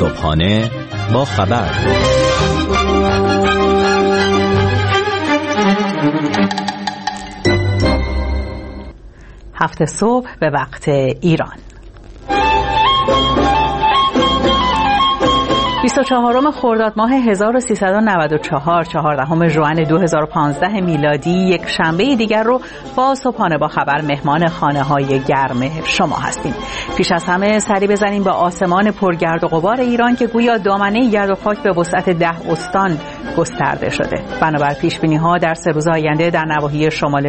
صبحانه با خبر. هفت صبح به وقت ایران. 24 خرداد ماه 1394 14 ژوئن 2015 میلادی یک شنبه دیگر رو با صبحانه با خبر مهمان خانه‌های گرم شما هستیم. پیش از همه سری بزنیم با آسمان پرگرد و غبار ایران که گویا دامنه گرد و خاک به وسعت 10 استان گسترده شده. بنابر پیش‌بینی‌ها در 3 روز آینده در نواحی شمال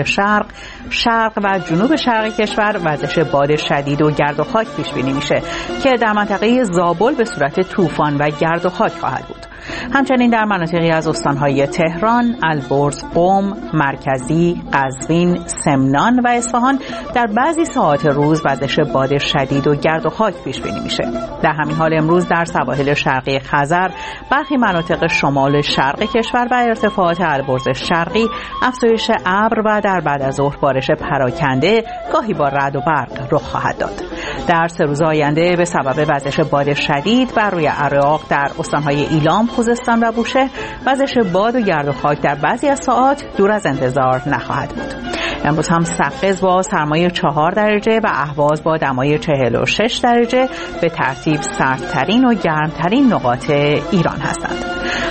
شرق و جنوب شرق کشور وزش باد شدید و گرد و خاک پیش‌بینی میشه که در منطقه زابل به صورت طوفان و گرد و خاک خواهد بود. همچنین در مناطقی از استانهای تهران، البرز، قم، مرکزی، قزوین، سمنان و اصفهان در بعضی ساعات روز وزش باد شدید و گرد و خاک پیش بینی میشه. در همین حال امروز در سواحل شرقی خزر، برخی مناطق شمال شرق کشور و ارتفاعات البرز شرقی افزایش ابر و در بعد از ظهر بارش پراکنده گاهی با رعد و برق رخ خواهد داد. در 3 روز آینده به سبب وزش باد شدید بر روی عراق در استانهای ایلام، خوزستان و بوشهر وزش باد و گرد و خاک در بعضی از ساعات دور از انتظار نخواهد بود. امروز هم سقز با سرمایه 4 درجه و اهواز با دمای 46 درجه به ترتیب سردترین و گرمترین نقاط ایران هستند.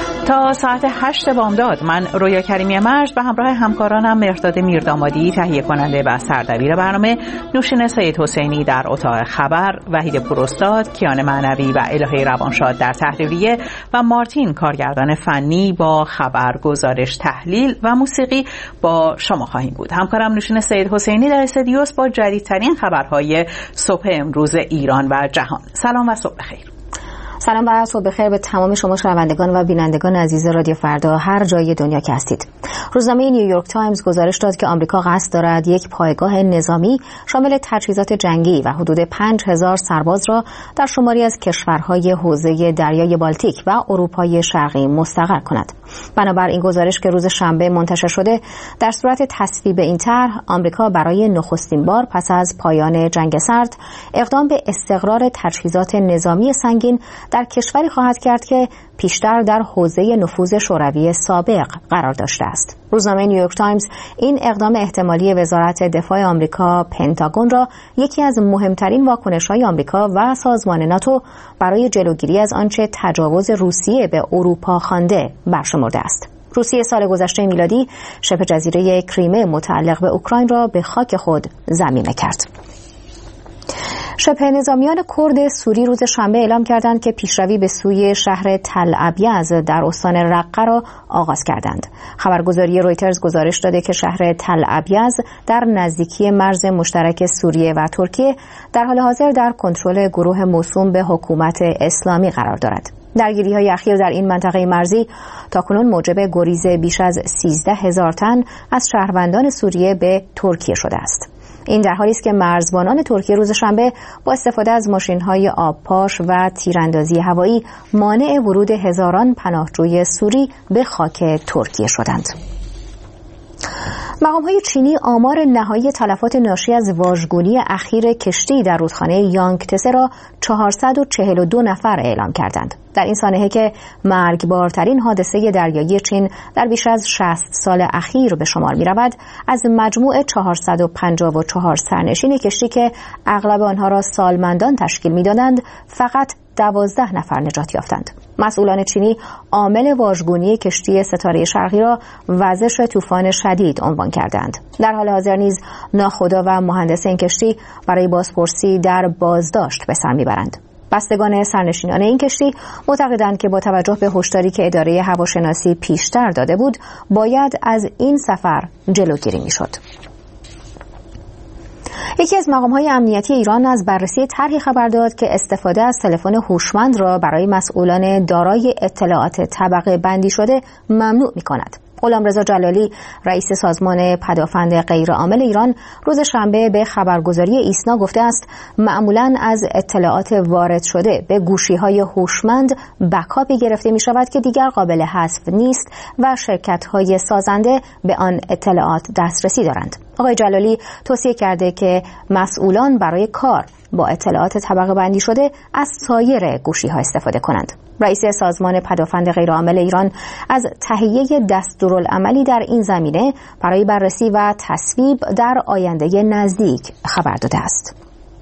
تا ساعت 8 بامداد من رویا کریمی مرج به همراه همکارانم مرداد میردامادی تهیه کننده و سردبیر برنامه، نوشین سید حسینی در اتاق خبر، وحید پوراستاد، کیان معنوی و الهه روانشاد در تحریریه و مارتین کارگردان فنی با خبر، گزارش، تحلیل و موسیقی با شما خواهیم بود. همکارم نوشین سید حسینی در استودیوس با جدیدترین خبرهای صبح امروز ایران و جهان. سلام و صبح بخیر. سلام و صبح بخیر به تمام شما شنوندگان و بینندگان عزیز رادیو فردا هر جای دنیا که هستید. روزنامه نیویورک تایمز گزارش داد که آمریکا قصد دارد یک پایگاه نظامی شامل تجهیزات جنگی و حدود 5000 سرباز را در شماری از کشورهای حوزه دریای بالتیک و اروپای شرقی مستقر کند. بنابر این گزارش که روز شنبه منتشر شده، در صورت تصویب این طرح، آمریکا برای نخستین بار پس از پایان جنگ سرد اقدام به استقرار تجهیزات نظامی سنگین در کشوری خواهد کرد که پیشتر در حوزه نفوذ شوروی سابق قرار داشته است. روزنامه نیویورک تایمز این اقدام احتمالی وزارت دفاع آمریکا پنتاگون را یکی از مهمترین واکنش‌های آمریکا و سازمان ناتو برای جلوگیری از آنچه تجاوز روسیه به اروپا خوانده برشمرده است. روسیه سال گذشته میلادی شبه جزیره کریمه متعلق به اوکراین را به خاک خود ضمیمه کرد. شبه نظامیان کرد سوری روز شنبه اعلام کردند که پیشروی به سوی شهر تل ابیض در استان رقه را آغاز کردند. خبرگزاری رویترز گزارش داده که شهر تل ابیض در نزدیکی مرز مشترک سوریه و ترکیه در حال حاضر در کنترل گروه موسوم به حکومت اسلامی قرار دارد. درگیری‌های اخیر در این منطقه مرزی تاکنون موجب گریز بیش از 13000 تن از شهروندان سوریه به ترکیه شده است. این در حالی است که مرزبانان ترکیه روز شنبه با استفاده از ماشین‌های آبپاش و تیراندازی هوایی مانع ورود هزاران پناهجوی سوری به خاک ترکیه شدند. مقام‌های چینی آمار نهایی تلفات ناشی از واژگونی اخیر کشتی در رودخانه یانگتسه را 442 نفر اعلام کردند. در این سانحه که مرگبارترین حادثه دریایی چین در بیش از 60 سال اخیر به شمار می‌رود، از مجموع 454 سرنشین کشتی که اغلب آنها را سالمندان تشکیل می‌دادند، فقط 12 نفر نجات یافتند. مسئولان چینی عامل واژگونی کشتی ستاره شرقی را وزش طوفان شدید عنوان کردند. در حال حاضر نیز ناخدا و مهندس این کشتی برای بازپرسی در بازداشت به سر میبرند. بستگان سرنشینان این کشتی معتقدند که با توجه به هشداری که اداره هواشناسی پیشتر داده بود، باید از این سفر جلوگیری میشد. یکی از مقام‌های امنیتی ایران از بررسی طرحی خبر داد که استفاده از تلفن هوشمند را برای مسئولان دارای اطلاعات طبقه بندی شده ممنوع می‌کند. غلامرضا جلالی رئیس سازمان پدافند غیرعامل ایران روز شنبه به خبرگزاری ایسنا گفته است معمولاً از اطلاعات وارد شده به گوشی‌های هوشمند بکاپی گرفته می‌شود که دیگر قابل حذف نیست و شرکت‌های سازنده به آن اطلاعات دسترسی دارند. آقای جلالی توصیه کرده که مسئولان برای کار با اطلاعات طبقه بندی شده از سایر گوشی‌ها استفاده کنند. رئیس سازمان پدافند غیرعامل ایران از تهیه دستورالعملی در این زمینه برای بررسی و تصویب در آینده نزدیک خبر داده است.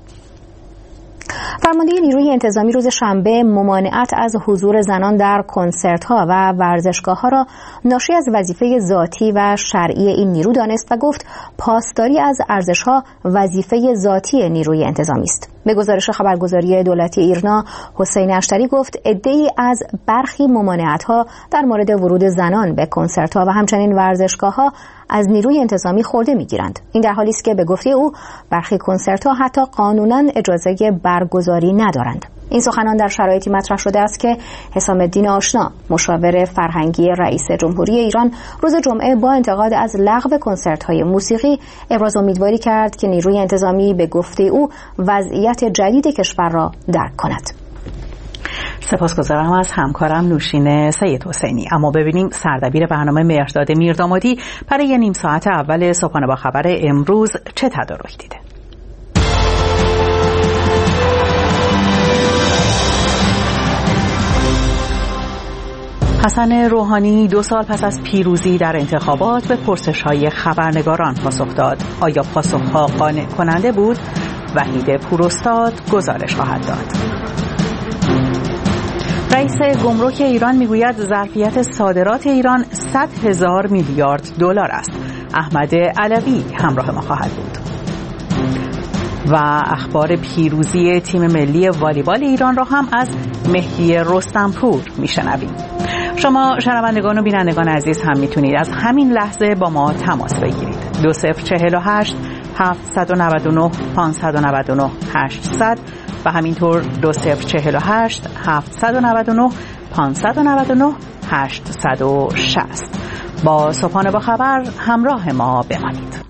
فرمانده نیروی انتظامی روز شنبه ممانعت از حضور زنان در کنسرت‌ها و ورزشگاه‌ها را ناشی از وظیفه ذاتی و شرعی این نیرو دانست و گفت پاسداری از ارزش‌ها وظیفه ذاتی نیروی انتظامی است. به گزارش خبرگزاری دولتی ایرنا، حسین اشتری گفت عده‌ای از برخی ممانعت‌ها در مورد ورود زنان به کنسرت‌ها و همچنین ورزشگاه‌ها از نیروی انتظامی خورده می‌گیرند. این در حالی است که به گفته او برخی کنسرت‌ها حتی قانوناً اجازه برگزاری ندارند. این سخنان در شرایطی مطرح شده است که حسام الدین آشنا، مشاور فرهنگی رئیس جمهوری ایران، روز جمعه با انتقاد از لغو کنسرت‌های موسیقی ابراز امیدواری کرد که نیروی انتظامی به گفته او وضعیت جدید کشور را درک کند. سپاسگزارم از همکارم نوشین سید حسینی. اما ببینیم سردبیر برنامه مهرداد میردامادی برای نیم ساعت اول صبحانه با خبر امروز چه تدارک دیده. حسن روحانی 2 سال پس از پیروزی در انتخابات به پرسش‌های خبرنگاران پاسخ داد. آیا پاسخ‌ها قانع کننده بود؟ وحید پوراستاد گزارش خواهد داد. رئیس گمرک ایران میگوید ظرفیت صادرات ایران 100,000 میلیارد دلار است. احمد علوی همراه ما خواهد بود. و اخبار پیروزی تیم ملی والیبال ایران را هم از مهدی رستمپور میشنویم. شما شنوندگان و بینندگان عزیز هم میتونید از همین لحظه با ما تماس بگیرید. 2048 799 599 800 و همینطور 2048 799 599 860. با صبحانه با خبر همراه ما بمانید.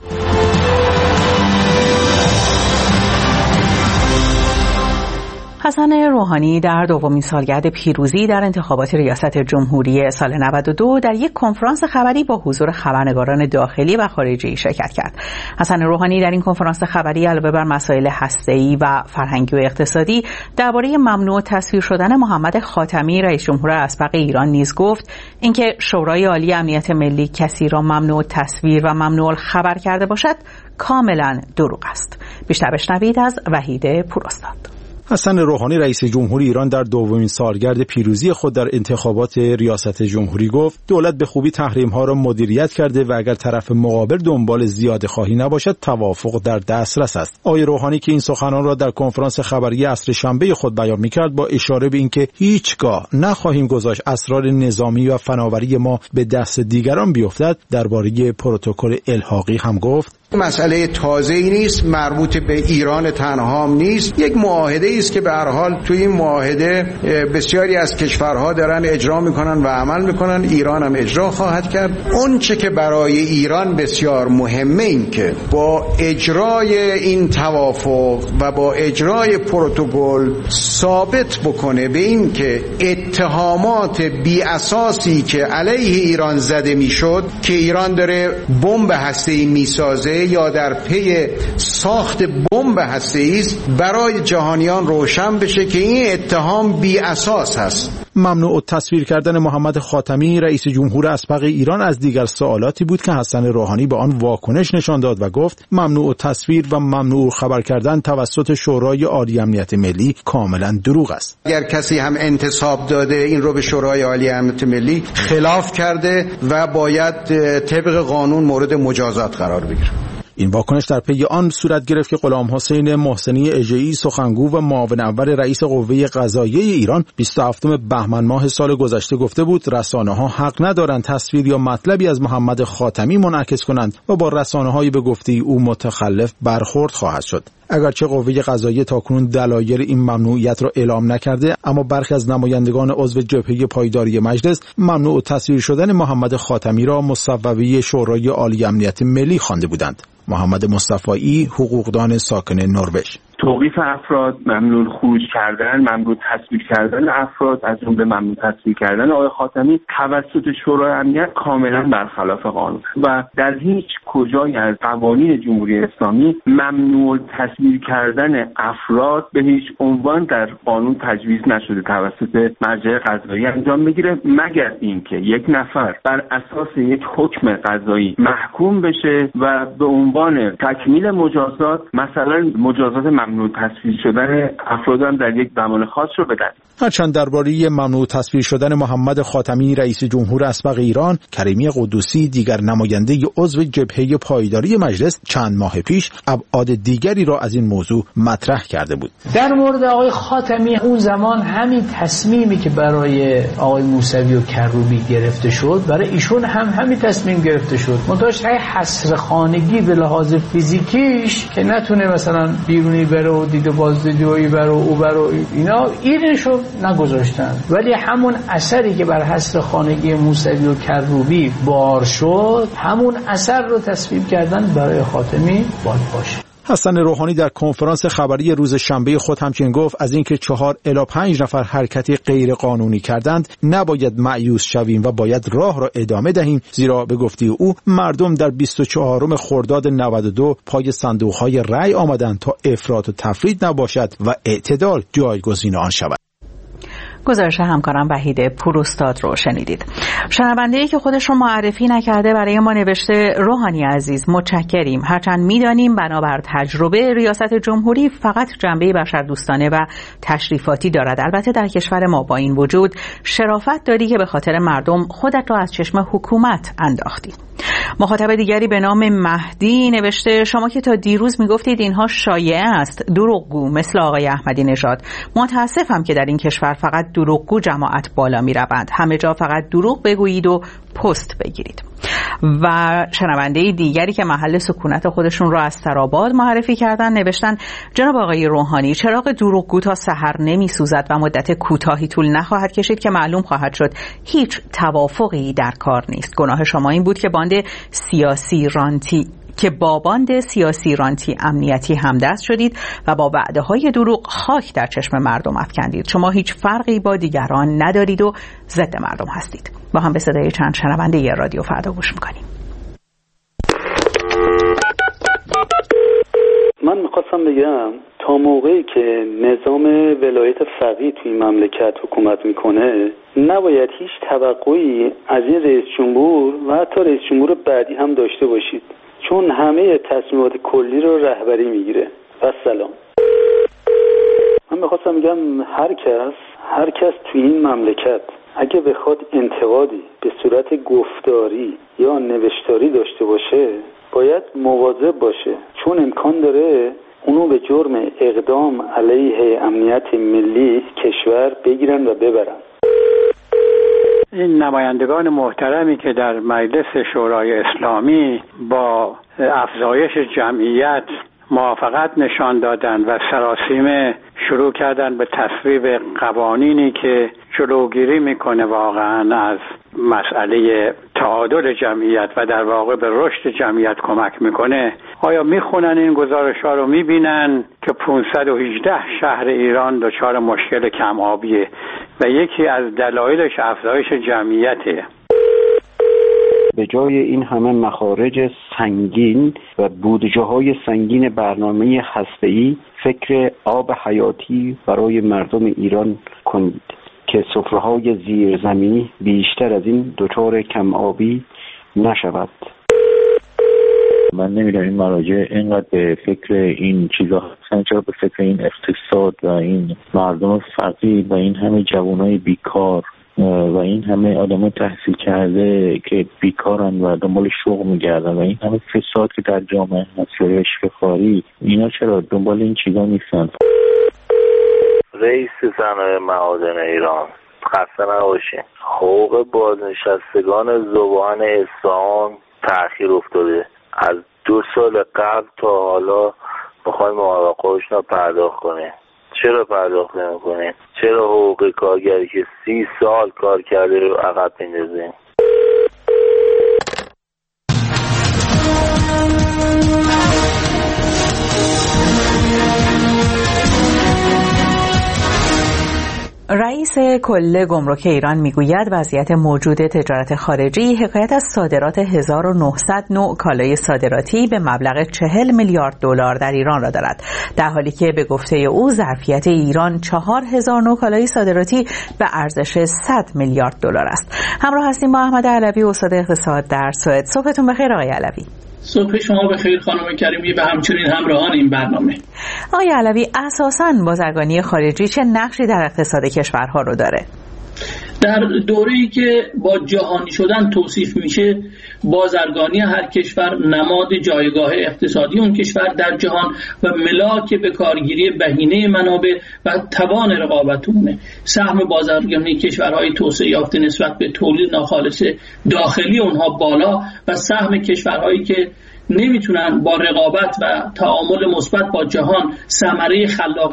حسن روحانی در دومین سالگرد پیروزی در انتخابات ریاست جمهوری سال 92 در یک کنفرانس خبری با حضور خبرنگاران داخلی و خارجی شرکت کرد. حسن روحانی در این کنفرانس خبری علاوه بر مسائل هسته‌ای و فرهنگی و اقتصادی درباره ممنوع تصویر شدن محمد خاتمی رئیس جمهور اسبق ایران نیز گفت اینکه شورای عالی امنیت ملی کسی را ممنوع تصویر و ممنوع خبر کرده باشد کاملا دروغ است. بیشتر بشنوید از وحید پوراستاد. حسن روحانی رئیس جمهوری ایران در دومین سالگرد پیروزی خود در انتخابات ریاست جمهوری گفت دولت به خوبی تحریم‌ها را مدیریت کرده و اگر طرف مقابل دنبال زیاده خواهی نباشد توافق در دسترس است. آقای روحانی که این سخنان را در کنفرانس خبری عصر شنبه خود بیان می‌کرد با اشاره به اینکه هیچگاه نخواهیم گذاشت اسرار نظامی و فناوری ما به دست دیگران بیفتد درباره پروتکل الحاقی هم گفت مسئله تازه‌ای نیست، مربوط به ایران تنها نیست، یک معاهده است که به هر حال توی این معاهده بسیاری از کشورها دارن اجرا میکنن و عمل میکنن، ایران هم اجرا خواهد کرد. اون چه که برای ایران بسیار مهمه این که با اجرای این توافق و با اجرای پروتکل ثابت بکنه به این که اتهامات بی اساسی که علیه ایران زده میشد که ایران داره بمب هسته‌ای میسازه یا در پی ساخت بمب هسته‌ای است برای جهانیان روشن بشه که این اتهام بی اساس است. ممنوع تصویر کردن محمد خاتمی رئیس جمهور اسبق ایران از دیگر سوالاتی بود که حسن روحانی به آن واکنش نشان داد و گفت ممنوع تصویر و ممنوع خبر کردن توسط شورای عالی امنیت ملی کاملا دروغ است. اگر کسی هم انتساب داده این رو به شورای عالی امنیت ملی خلاف کرده و باید طبق قانون مورد مجازات قرار بگیره. این واکنش در پی آن صورت گرفت که غلام حسین محسنی اژه‌ای سخنگو و معاون اول رئیس قوه قضاییه ایران 27 بهمن ماه سال گذشته گفته بود رسانه‌ها حق ندارند تصویر یا مطلبی از محمد خاتمی منعکس کنند و با رسانه‌های به گفته او متخلف برخورد خواهد شد. اگرچه قوه قضاییه تاکنون دلایل این ممنوعیت را اعلام نکرده، اما برخی از نمایندگان عضو جبهه پایداری مجلس ممنوع تصویر شدن محمد خاتمی را مصوبه شورای عالی امنیت ملی خوانده بودند. محمد مصطفایی، حقوقدان ساکن نروژ: توقیف افراد، ممنوع خروج کردن، ممنوع تصویر کردن افراد، از جمله ممنوع تصویر کردن آقای خاتمی توسط شورای امنیت کاملا برخلاف قانون و در هیچ کجای از قوانین جمهوری اسلامی ممنوع تصویر کردن افراد به هیچ عنوان در قانون تجویز نشده توسط مرجع قضایی انجام بگیره، مگر اینکه یک نفر بر اساس یک حکم قضایی محکوم بشه و به عنوان تکمیل مجازات مثلا مجازات ممنوع تصویر شدن افراد هم در یک زمان خاص رو بدن. هرچند درباره ممنوع تصویر شدن محمد خاتمی رئیس جمهور اسبق ایران، کریمی قدوسی دیگر نماینده عضو جبهه پایداری مجلس چند ماه پیش ابعاد دیگری را از این موضوع مطرح کرده بود. در مورد آقای خاتمی اون زمان همین تصمیمی که برای آقای موسوی و کروبی گرفته شد برای ایشون هم همین تصمیم گرفته شد. منتهاش حصر خانگی به لحاظ فیزیکیش که نتونه مثلا بیرونی بره و دید بازدیدی بره و او بره اینا اینشو نگذاشتن، ولی همون اثری که بر حصر خانگی موسوی و کروبی بار شد همون اثر رو تصویب کردن برای خاتمی باید باشه. حسن روحانی در کنفرانس خبری روز شنبه خود همچنین گفت از اینکه 4 الی 5 نفر حرکتی غیر قانونی کردند نباید مایوس شویم و باید راه را ادامه دهیم، زیرا به گفته او مردم در 24 خرداد 92 پای صندوق‌های رأی آمدند تا افراط و تفرید نباشد و اعتدال جایگزین آن شود. گزارش همکارم وحید پوراستاد رو شنیدید. شنونده‌ای که خودش رو معرفی نکرده برای ما نوشته: روحانی عزیز متشکریم، هرچند می‌دانیم بنابر تجربه ریاست جمهوری فقط جنبه بشردوستانه و تشریفاتی دارد، البته در کشور ما با این وجود شرافت داری که به خاطر مردم خودت را از چشم حکومت انداختی. مخاطب دیگری به نام مهدی نوشته: شما که تا دیروز میگفتید اینها شایعه است، دروغگو مثل آقای احمدی نژاد. متاسفم که در این کشور فقط دروغگو جماعت بالا میروند، همه جا فقط دروغ بگویید و پست بگیرید. و شنونده دیگری که محل سکونت خودشون رو از سرآباد معرفی کردن نوشتن: جناب آقای روحانی، چراغ دروغگو تا سحر نمیسوزد و مدت کوتاهی طول نخواهد کشید که معلوم خواهد شد هیچ توافقی در کار نیست. گناه شما این بود که با باند سیاسی رانتی امنیتی همدست شدید و با وعده‌های دروغ خاک در چشم مردم افکندید. شما هیچ فرقی با دیگران ندارید و ضد مردم هستید. با هم به صدای چند شنونده رادیو فردا گوش می‌کنیم. من می‌خواستم بگم تا موقعی که نظام ولایت فقیه توی مملکت حکومت میکنه نباید هیچ توقعی از این رئیس جمهور و حتی رئیس جمهور بعدی هم داشته باشید، چون همه تصمیمات کلی رو رهبری میگیره. و سلام. من میخواستم بگم هر کس توی این مملکت اگه بخواد انتقادی به صورت گفتاری یا نوشتاری داشته باشه باید مواظب باشه، چون امکان داره اونو به جرم اقدام علیه امنیت ملی کشور بگیرن و ببرن. این نمایندگان محترمی که در مجلس شورای اسلامی با افزایش جمعیت موافقت نشان دادند و سراسیمه شروع کردن به تصویب قوانینی که جلوگیری میکنه واقعا از مسئله تعادل جمعیت و در واقع به رشد جمعیت کمک میکنه، آیا میخونن این گزارش‌ها رو میبینن که 518 شهر ایران دچار مشکل کم آبیه و یکی از دلایلش افزایش جمعیته. به جای این همه مخارج سنگین و بودجه‌های سنگین برنامه هسته‌ای فکر آب حیاتی برای مردم ایران کنید که سفره‌های زیرزمینی بیشتر از این دچار کم آبی نشود. من نمیدونم این مراجع اینقدر به فکر این چیزا هستن، چرا به فکر این اقتصاد و این مردم فقیر و این همه جوانای بیکار و این همه آدم تحصیل کرده که بیکارن و دنبال شغل میگردن و این همه فساد که در جامعه هست و رشوه‌خواری، اینا چرا دنبال این چیزا نیستن؟ رئیس صنایع معادن ایران خسته نباشین. حقوق بازنشستگان ذوبان اصفهان تأخیر افتاده، از 2 سال قبل تا حالا میخوایم موافقه‌هاشون رو پرداخت کنیم. چرا پرداخت نمی‌کنین؟ چرا حقوق کارگری که 30 سال کار کرده رو عقب میندازین؟ رئیس کل گمرک ایران میگوید وضعیت موجود تجارت خارجی حکایت از صادرات 1900 نوع کالای صادراتی به مبلغ 40 میلیارد دلار در ایران را دارد، در حالی که به گفته او ظرفیت ایران 4000 نوع کالای صادراتی به ارزش 100 میلیارد دلار است. همراه هستیم با احمد علوی، استاد اقتصاد در سوئد. صبحتون بخیر آقای علوی. صبح شما بخیر خانم کریمی و همچنین همراهان این برنامه. آقای علوی، اساساً بازرگانی خارجی چه نقشی در اقتصاد کشورها رو داره؟ در دوره‌ای که با جهانی شدن توصیف میشه، بازرگانی هر کشور نماد جایگاه اقتصادی اون کشور در جهان و ملاک به کارگیری بهینه منابع و توان رقابت اونه. سهم بازرگانی کشورهای توسعه یافته نسبت به تولید ناخالص داخلی اونها بالا و سهم کشورهایی که نمیتونن با رقابت و تعامل مثبت با جهان ثمره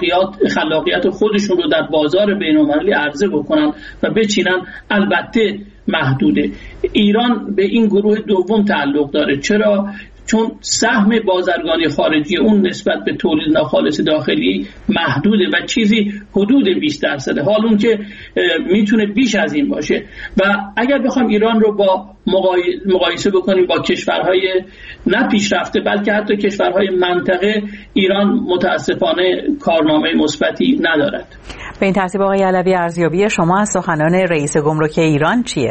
خلاقیت خودشون رو در بازار بین‌المللی عرضه بکنن و بچینن، البته محدوده. ایران به این گروه دوم تعلق داره. چرا؟ چون سهم بازرگانی خارجی اون نسبت به تولید ناخالص داخلی محدوده و چیزی حدود 20%. حال اون که میتونه بیش از این باشه و اگر بخوام ایران رو با مقایسه بکنیم با کشورهای نه پیشرفته بلکه حتی کشورهای منطقه، ایران متاسفانه کارنامه مثبتی ندارد. به این ترتیب آقای علوی، ارزیابی شما از سخنان رئیس گمرک ایران چیه؟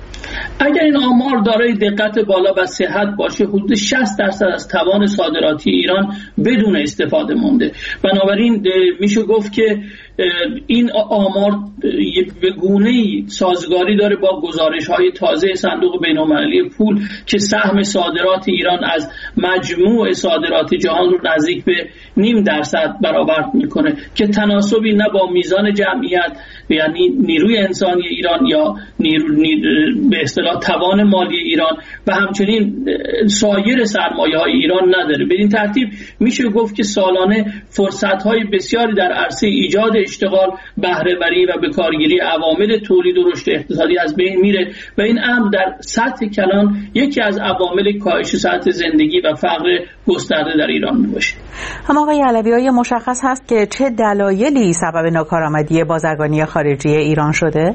اگر این آمار دارای دقت بالا و صحت باشه، حدود 60% از توان صادراتی ایران بدون استفاده مونده. بنابراین میشه گفت که این آمار به گونه‌ای سازگاری داره با گزارش‌های تازه صندوق بین‌المللی پول که سهم صادرات ایران از مجموع صادرات جهان رو نزدیک به 0.5% برآورد میکنه که تناسبی نه با میزان جمعیت، یعنی نیروی انسانی ایران یا به اصطلاح توان مالی ایران و همچنین سایر سرمایه‌های ایران نداره. به این ترتیب میشه گفت که سالانه فرصت‌های بسیاری در عرصه ایجاد اشتغال، بهره‌وری و بکارگیری عوامل تولید و رشد اقتصادی از بین میره و این امر در سطح کلان یکی از عوامل کاهش سطح زندگی و فقر گسترده در ایران میباشه. هم آقای علوی، مشخص هست که چه دلایلی سبب ناکارآمدی بازرگانی خارجی ایران شده؟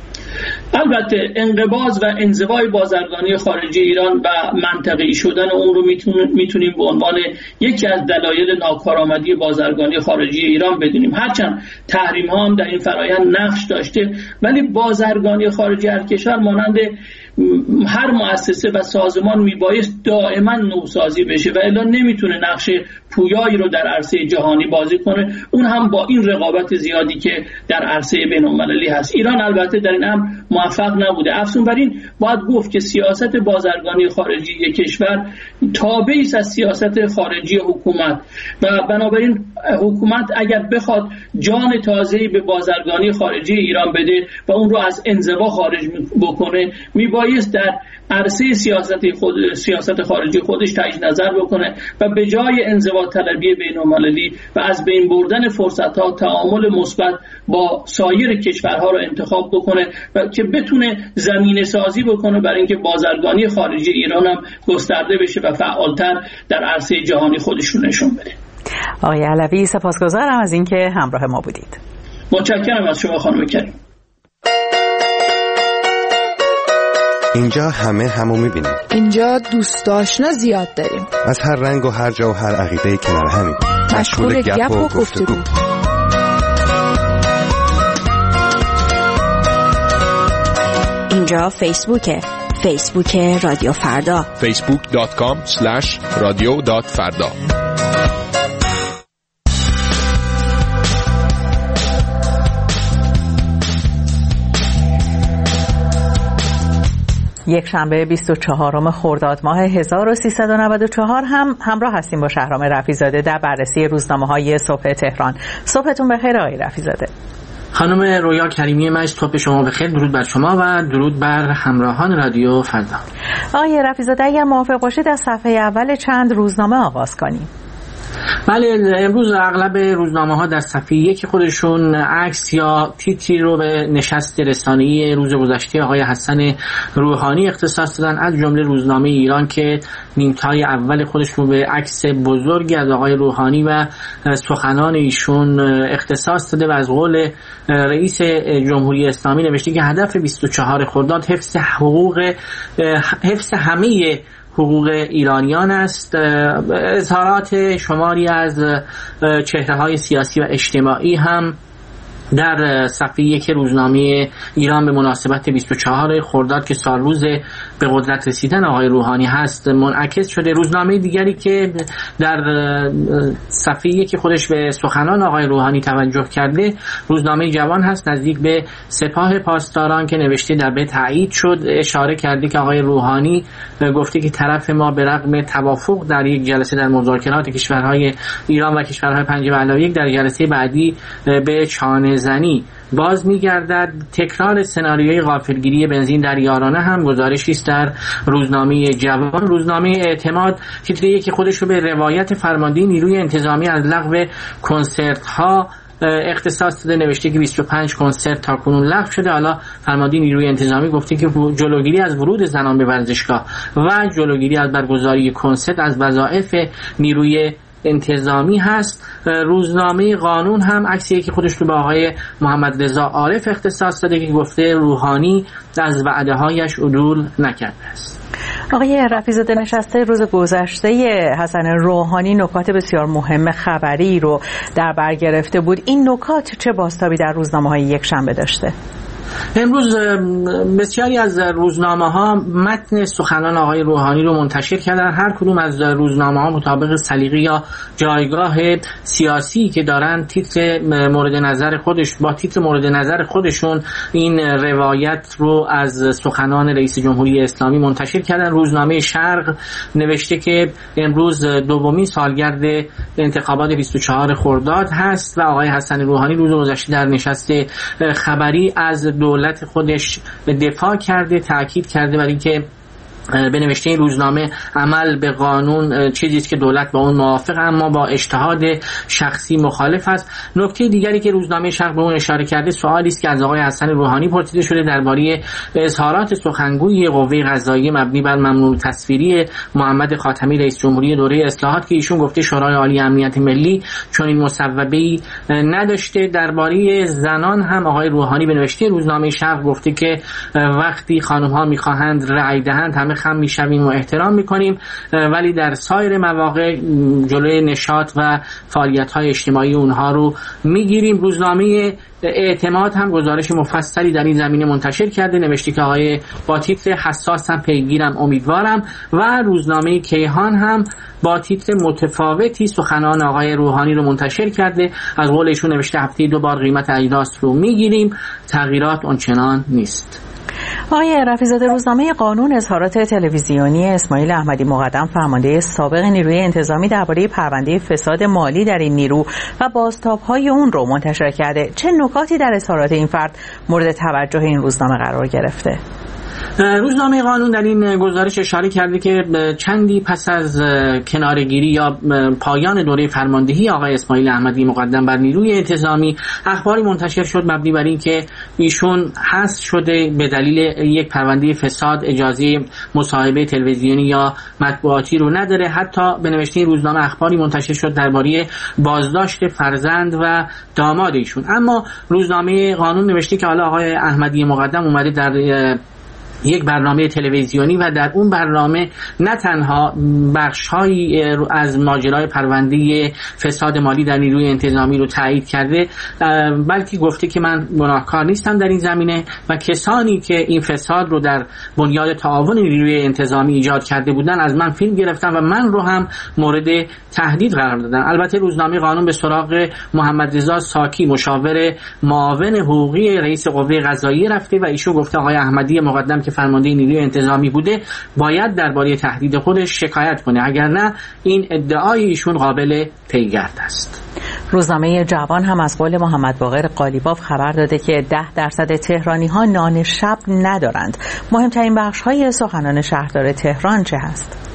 البته انقباض و انزوای بازرگانی خارجی ایران و منطقه‌ای شدن اون رو میتونیم به عنوان یکی از دلایل ناکارآمدی بازرگانی خارجی ایران بدونیم. هرچند تحریم ها هم در این فرآیند نقش داشته، ولی بازرگانی خارجی هر کشور مانند هر مؤسسه و سازمان میبایست دائما نوسازی بشه و الا نمیتونه نقش پویایی رو در عرصه جهانی بازی کنه، اون هم با این رقابت زیادی که در عرصه بین‌المللی هست. ایران البته در این امر موفق نبوده. افزون بر این باید گفت که سیاست بازرگانی خارجی یک کشور تابعی است از سیاست خارجی حکومت و بنابراین حکومت اگر بخواد جان تازه‌ای به بازرگانی خارجی ایران بده و اون رو از انزوا خارج بکنه، میبایست در عرصه سیاست خارجی خودش تجدید نظر بکنه و به جای انزوا طلبی بین‌المللی و از بین بردن فرصت‌ها، تعامل مثبت با سایر کشورها رو انتخاب بکنه و که بتونه زمینه سازی بکنه برای اینکه بازرگانی خارجی ایران هم گسترده بشه و فعالتر در عرصه جهانی خودش رو نشون بده. آقای علوی، سپاسگزارم از اینکه همراه ما بودید. متشکرم از شما خانم کریم. اینجا همو میبینیم. اینجا دوست آشنا زیاد داریم. از هر رنگ و هر جا و هر عقیده کنار همیم. مشغول گپ و گفتگو. اینجا فیسبوک رادیو فردا. facebook.com/radio.farda. یک شنبه 24 خرداد ماه 1394 هم همراه هستیم با شهرام رفیع‌زاده در بررسی روزنامه‌های صبح تهران. صبحتون بخیر آقای رفیع‌زاده. خانم رویا کریمی، من صبح شما بخیر. درود بر شما و درود بر همراهان رادیو فردا. آقای رفیع‌زاده، اگر موافق باشید از صفحه اول چند روزنامه آغاز کنیم. بله، امروز اغلب روزنامه‌ها در صفحه یک خودشون عکس یا تیتری رو به نشست رسانه‌ای روز گذشته آقای حسن روحانی اختصاص دادن، از جمله روزنامه ایران که نیمتای اول خودش رو به عکس بزرگی از آقای روحانی و سخنان ایشون اختصاص داده و از قول رئیس جمهوری اسلامی نوشته که هدف 24 خرداد حفظ همه حقوق ایرانیان است. اظهارات شماری از چهره‌های سیاسی و اجتماعی هم در صفحه یک روزنامه ایران به مناسبت 24 خرداد که سالروز به قدرت رسیدن آقای روحانی هست منعکس شده. روزنامه دیگری که در صفحه یک خودش به سخنان آقای روحانی توجه کرده روزنامه جوان هست، نزدیک به سپاه پاسداران، که نوشته در به تایید شد، اشاره کرده که آقای روحانی گفته که طرف ما به رغم توافق در یک جلسه در مذاکرات کشورهای ایران و کشورهای 5+1 در جلسه بعدی به چانه زنی باز می‌گردد. تکرار سناریوی غافلگیری بنزین در یارانه هم گزارشی است در روزنامه جوان. روزنامه اعتماد تیتری که خودش رو به روایت فرمانده نیروی انتظامی از لغو کنسرت‌ها اختصاص داده، نوشته که 25 کنسرت تاکنون لغو شده. حالا فرمانده نیروی انتظامی گفته که جلوگیری از ورود زنان به ورزشگاه و جلوگیری از برگزاری کنسرت از وظایف نیروی انتظامی هست. روزنامه قانون هم عکسی که خودش رو به آقای محمد رضا عارف اختصاص داده که گفته روحانی از وعده‌هایش عدول نکرده است. آقای رفیع‌زاده، نشسته روز گذشته حسن روحانی نکات بسیار مهم خبری رو در بر گرفته بود. این نکات چه بازتابی در روزنامه‌های یک شنبه داشته؟ امروز بسیاری از روزنامه‌ها متن سخنان آقای روحانی رو منتشر کردن. هر کدوم از روزنامه‌ها مطابق سلیقه یا جایگاه سیاسی که دارن تیتر مورد نظر خودشون این روایت رو از سخنان رئیس جمهوری اسلامی منتشر کردن. روزنامه شرق نوشته که امروز دومین سالگرد انتخابات 24 خرداد هست و آقای حسن روحانی روز گذشته در نشست خبری از دولت خودش دفاع کرده، تاکید کرده بر اینکه به نوشته این روزنامه عمل به قانون چیزی است که دولت با اون موافق اما با اجتهاد شخصی مخالف است. نکته دیگری که روزنامه شرق به اون اشاره کرده سوالی است که از آقای حسن روحانی پرسیده شده درباره اظهارات سخنگوی قوه قضاییه مبنی بر ممنوع تصویری محمد خاتمی رئیس جمهوری دوره اصلاحات که ایشون گفته شورای عالی امنیت ملی چون این مصوبه‌ای نداشته. درباره زنان هم آقای روحانی به نوشته روزنامه شرق گفته که وقتی خانم‌ها می‌خواهند رأی دهند همه خم میشویم و احترام میکنیم، ولی در سایر مواقع جلوی نشاط و فعالیت‌های اجتماعی اونها رو میگیریم. روزنامه اعتماد هم گزارش مفصلی در این زمینه منتشر کرده، نوشته که آقای با تیتر حساسم پیگیرم امیدوارم و روزنامه کیهان هم با تیتر متفاوتی سخنان آقای روحانی رو منتشر کرده. از قول ایشون نوشته هفته 2 بار قیمت اجناس رو میگیریم، تغییرات اونچنان نیست. آقای رفیع‌زاده، روزنامه قانون اظهارات تلویزیونی اسماعیل احمدی مقدم فرمانده سابق نیروی انتظامی درباره پرونده فساد مالی در این نیرو و بازتاب‌های اون رو منتشر کرده. چه نکاتی در اظهارات این فرد مورد توجه این روزنامه قرار گرفته؟ روزنامه قانون در این گزارش اشاره کرده که چندی پس از کناره‌گیری یا پایان دوره فرماندهی آقای اسماعیل احمدی مقدم بر نیروی انتظامی اخباری منتشر شد مبنی بر این که ایشون حذف شده به دلیل یک پرونده فساد، اجازه مصاحبه تلویزیونی یا مطبوعاتی رو نداره. حتی به نوشته روزنامه اخباری منتشر شد درباره بازداشت فرزند و داماد ایشون. اما روزنامه قانون نوشته که حالا آقای احمدی مقدم اومده در یک برنامه تلویزیونی و در اون برنامه نه تنها بخش‌هایی از ماجرای پرونده فساد مالی در نیروی انتظامی رو تایید کرده، بلکه گفته که من گناهکار نیستم در این زمینه و کسانی که این فساد رو در بنیاد تعاون نیروی انتظامی ایجاد کرده بودن از من فیلم گرفتن و من رو هم مورد تهدید قرار دادن. البته روزنامه قانون به سراغ محمد رضا ساکی مشاور معاون حقوقی رئیس قوه قضاییه رفته و ایشون گفته آقای احمدی مقدم که فرمانده نیروی انتظامی بوده باید درباره تهدید خودش شکایت کنه، اگر نه این ادعای ایشون قابل پیگرد است. روزنامه جوان هم از قول محمد باقر قالیباف خبر داده که 10% تهرانی‌ها نان شب ندارند. مهمترین بخش‌های سخنان شهردار تهران چه هست؟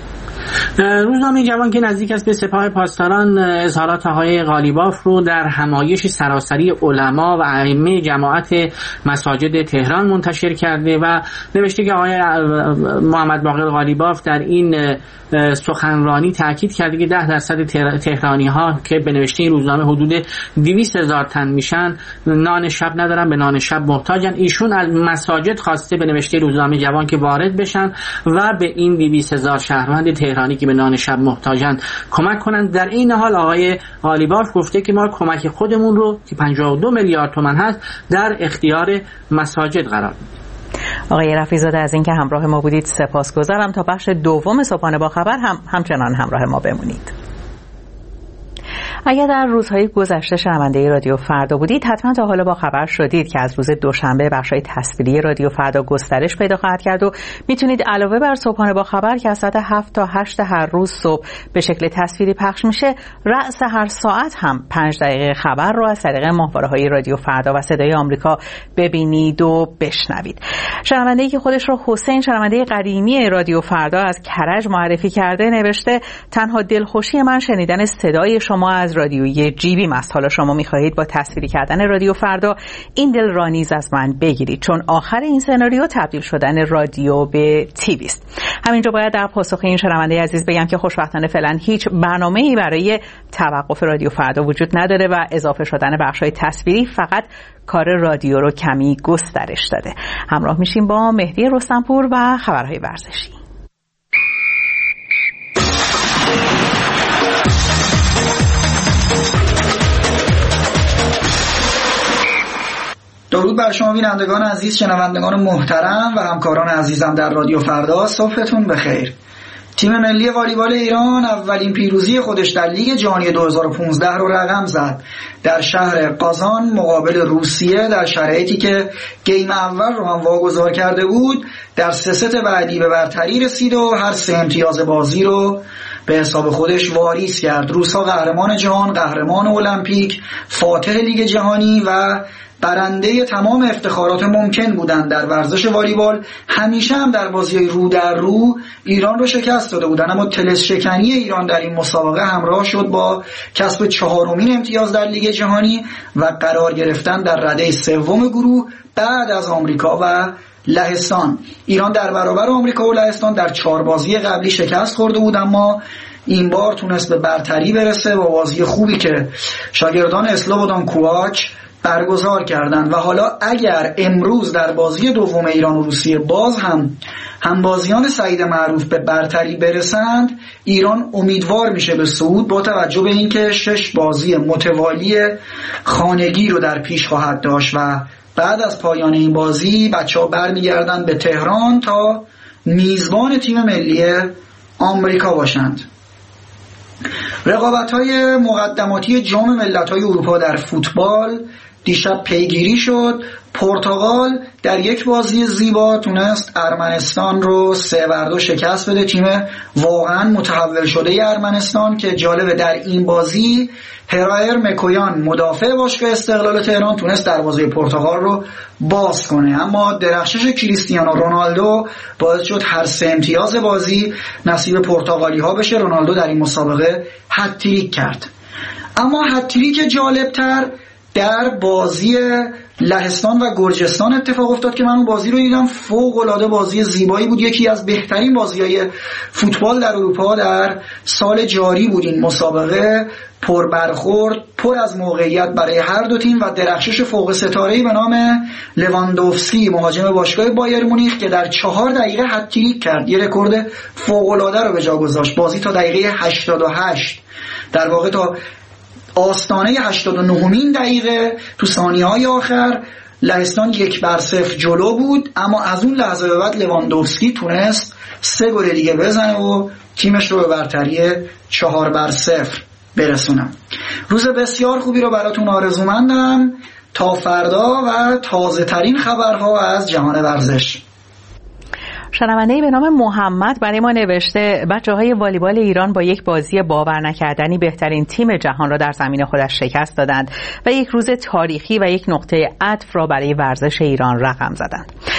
روزنامه جوان که نزدیک است به سپاه پاسداران اظهارات آقای قالیباف رو در همایش سراسری علما و ائمه جماعت مساجد تهران منتشر کرده و نوشته که آقای محمد باقر قالیباف در این سخنرانی تاکید کرده که 10% تهرانی ها که به نوشته این روزنامه حدود 200,000 تن میشن نان شب ندارن، به نان شب محتاجن. ایشون از مساجد خواسته به نوشته روزنامه جوان که وارد بشن و به این 200,000 شهروند تهرانی که به نان شب محتاجن کمک کنند. در این حال آقای قالیباف گفته که ما کمک خودمون رو که 52 میلیارد تومان هست در اختیار مساجد قرار میدیم. آقای رفیع‌زاده از اینکه همراه ما بودید سپاسگزارم. تا بخش دوم صبحانه با خبر همچنان همراه ما بمونید. اگر در روزهای گذشته شنونده رادیو فردا بودید حتما تا حالا با خبر شدید که از روز دوشنبه بخش‌های تصویری رادیو فردا گسترش پیدا خواهد کرد و میتونید علاوه بر صبحانه با خبر که از ساعت 7 تا 8 هر روز صبح به شکل تصویری پخش میشه، رأس هر ساعت هم 5 دقیقه خبر رو از طریق ماهواره‌های رادیو فردا و صدای آمریکا ببینید و بشنوید. شنونده‌ای که خودش رو حسین شنونده قدیمی رادیو فردا از کرج معرفی کرده نوشته تنها دلخوشی من شنیدن صدای شما از رادیوی جیبی است. حالا شما می‌خواهید با تصویری کردن رادیو فردا این دل را نیز از من بگیرید، چون آخر این سناریو تبدیل شدن رادیو به تیوی است. همینجا باید در پاسخ این شنونده عزیز بگم که خوشبختانه فعلا هیچ برنامه‌ای برای توقف رادیو فردا وجود نداره و اضافه شدن بخش‌های تصویری فقط کار رادیو رو کمی گسترش داده. همراه میشیم با مهدی رستمپور و خبرهای ورزشی. درود بر شما بینندگان عزیز، شنوندگان محترم و همکاران عزیزم در رادیو فردا. صبحتون بخیر. تیم ملی والیبال ایران اولین پیروزی خودش در لیگ جهانی 2015 رو رقم زد. در شهر قازان مقابل روسیه در شرایطی که گیم اول رو هم واگذار کرده بود، در 3 ست بعدی به برتری رسید و هر 3 امتیاز بازی رو به حساب خودش واریز کرد. روس‌ها قهرمان جهان، قهرمان المپیک، فاتح لیگ جهانی و برنده تمام افتخارات ممکن بودند در ورزش والیبال. همیشه هم در بازی رو در رو ایران رو شکست داده بودند، اما طلسم شکنی ایران در این مسابقه همراه شد با کسب 4مین امتیاز در لیگ جهانی و قرار گرفتن در رده 3 گروه بعد از آمریکا و لهستان. ایران در برابر آمریکا و لهستان در 4 بازی قبلی شکست خورده بود، اما این بار تونست به برتری برسه با بازی خوبی که شاگردان اسلوبودان کوواچ برگزار کردند. و حالا اگر امروز در بازی دوم ایران و روسیه باز هم بازیان سعید معروف به برتری برسند، ایران امیدوار میشه به صعود با توجه به اینکه 6 بازی متوالی خانگی رو در پیش خواهد داشت و بعد از پایان این بازی بچه‌ها برمیگردن به تهران تا میزبان تیم ملی آمریکا باشند. رقابت‌های مقدماتی جام ملت‌های اروپا در فوتبال دیشب پیگیری شد. پرتغال در یک بازی زیبا تونست ارمنستان رو 3-2 شکست بده. تیم واقعا متحول شده ارمنستان که جالبه در این بازی هرایر مکویان مدافع باشگاه استقلال تهران تونست دروازه پرتغال رو باز کنه، اما درخشش کریستیانو رونالدو باعث شد هر 3 امتیاز بازی نصیب پرتغالی ها بشه. رونالدو در این مسابقه هتریک کرد. اما هتریک جالبتر در بازی لهستان و گرجستان اتفاق افتاد که من اون بازی رو دیدم. فوق العاده بازی زیبایی بود، یکی از بهترین بازی‌های فوتبال در اروپا در سال جاری بود. این مسابقه پر برخورد، پر از موقعیت برای هر دو تیم و درخشش فوق ستاره‌ای به نام لواندوفسکی مهاجم باشگاه بایر مونیخ که در 4 دقیقه هتریک کرد، یه رکورد فوق العاده رو به جا گذاشت. بازی تا دقیقه 88 در واقع تا آستانه 89مین دقیقه تو ثانیه‌های آخر لهستان 1-0 جلو بود، اما از اون لحظه به بعد لواندوفسکی تونست 3 گل دیگه بزنه و تیمش رو به برتری 4-0 برسونم. روز بسیار خوبی رو براتون آرزومندم. تا فردا و تازه ترین خبرها از جهان ورزش. شنونده‌ای به نام محمد برای ما نوشته بچه‌های والیبال ایران با یک بازی باور نکردنی بهترین تیم جهان را در زمین خودش شکست دادند و یک روز تاریخی و یک نقطه عطف را برای ورزش ایران رقم زدند.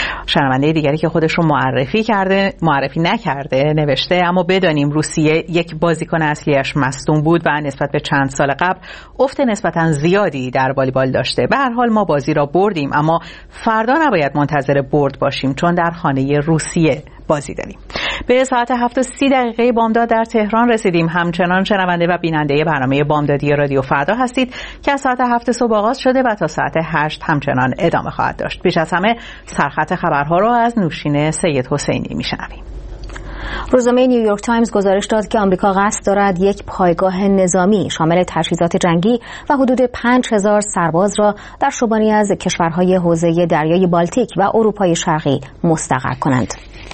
شنونده دیگری که خودش رو معرفی نکرده نوشته اما بدانیم روسیه یک بازیکن اصلیش مصدوم بود و نسبت به چند سال قبل افت نسبتاً زیادی در والیبال داشته. به هر حال ما بازی را بردیم اما فردا نباید منتظر برد باشیم چون در خانه روسیه بازی داریم. به ساعت 7:30 بامداد در تهران رسیدیم. همچنان شنونده و بیننده برنامه بامدادی رادیو فردا هستید که از ساعت 7 صبح آغاز شده و تا ساعت 8 همچنان ادامه خواهد داشت. پیش از همه سرخط خبرها را از نوشین سید حسینی میشنویم. روزنامه نیویورک تایمز گزارش داد که آمریکا قصد دارد یک پایگاه نظامی شامل تجهیزات جنگی و حدود 5000 سرباز را در شماری از کشورهای حوزه دریای بالتیک و اروپای شرقی مستقر کنند.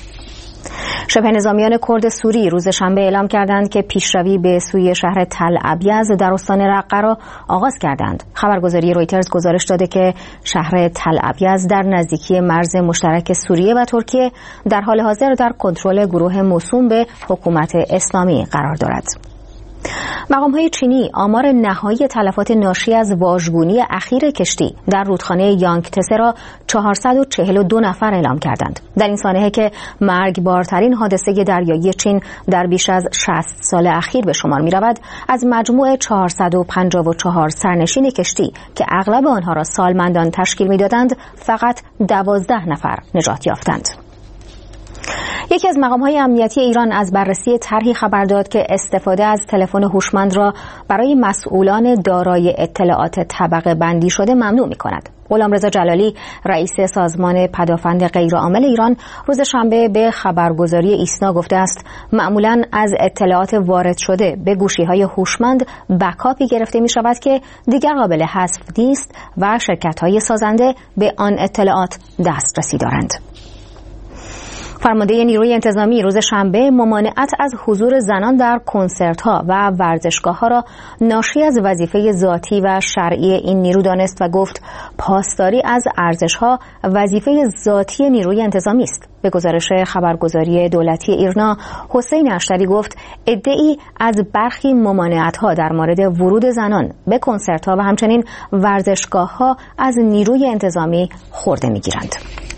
شبه نظامیان کرد سوری روز شنبه اعلام کردند که پیشروی به سوی شهر تل ابیض در استان رقه را آغاز کردند. خبرگزاری رویترز گزارش داده که شهر تل ابیض در نزدیکی مرز مشترک سوریه و ترکیه در حال حاضر در کنترل گروه موسوم به حکومت اسلامی قرار دارد. مقام‌های چینی آمار نهایی تلفات ناشی از واژگونی اخیر کشتی در رودخانه یانگتسه را 442 نفر اعلام کردند. در این سانحه که مرگبارترین حادثه دریایی چین در بیش از 60 سال اخیر به شمار می‌رود، از مجموع 454 سرنشین کشتی که اغلب آنها را سالمندان تشکیل می‌دادند، فقط 12 نفر نجات یافتند. یکی از مقام‌های امنیتی ایران از بررسی طرحی خبر داد که استفاده از تلفن هوشمند را برای مسئولان دارای اطلاعات طبقه بندی شده ممنوع می‌کند. غلامرضا جلالی رئیس سازمان پدافند غیرعامل ایران روز شنبه به خبرگزاری ایسنا گفته است معمولاً از اطلاعات وارد شده به گوشی‌های هوشمند بکاپی گرفته می‌شود که دیگر قابل حذف نیست و شرکت‌های سازنده به آن اطلاعات دسترسی دارند. فرمانده نیروی انتظامی روز شنبه ممانعت از حضور زنان در کنسرت‌ها و ورزشگاه‌ها را ناشی از وظیفه ذاتی و شرعی این نیرو دانست و گفت پاسداری از ارزش‌ها وظیفه ذاتی نیروی انتظامی است. به گزارش خبرگزاری دولتی ایرنا، حسین اشتری گفت ادعی از برخی ممانعت‌ها در مورد ورود زنان به کنسرت‌ها و همچنین ورزشگاه‌ها از نیروی انتظامی خورده می‌گیرند.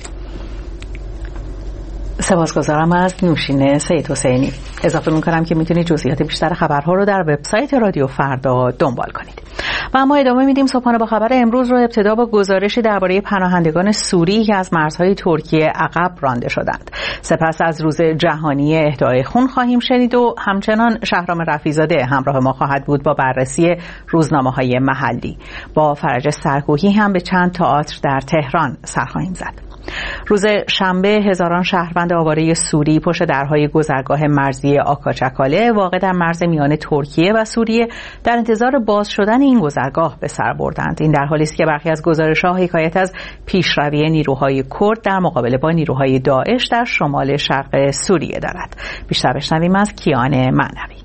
سپاسگزارم از نوشین سید حسینی. اضافه می‌کنم که میتونید جزئیات بیشتر خبرها رو در وبسایت رادیو فردا دنبال کنید. و اما ادامه میدیم صبحانه با خبر امروز رو ابتدا با گزارشی درباره پناهندگان سوری که از مرزهای ترکیه عقب رانده شدند. سپس از روز جهانی اهدای خون خواهیم شنید و همچنان شهرام رفیع‌زاده همراه ما خواهد بود با بررسی روزنامه‌های محلی. با فرج سرکوهی هم به چند تئاتر در تهران سر خواهیم زد. روز شنبه هزاران شهروند آواره سوری پشت درهای گذرگاه مرزی آکاچکاله واقع در مرز میان ترکیه و سوریه در انتظار باز شدن این گذرگاه به سر بردند. این در حالی است که برخی از گزارش‌ها حکایت از پیشروی نیروهای کرد در مقابله با نیروهای داعش در شمال شرق سوریه دارد. بیشتر بشنویم از کیان معنوی.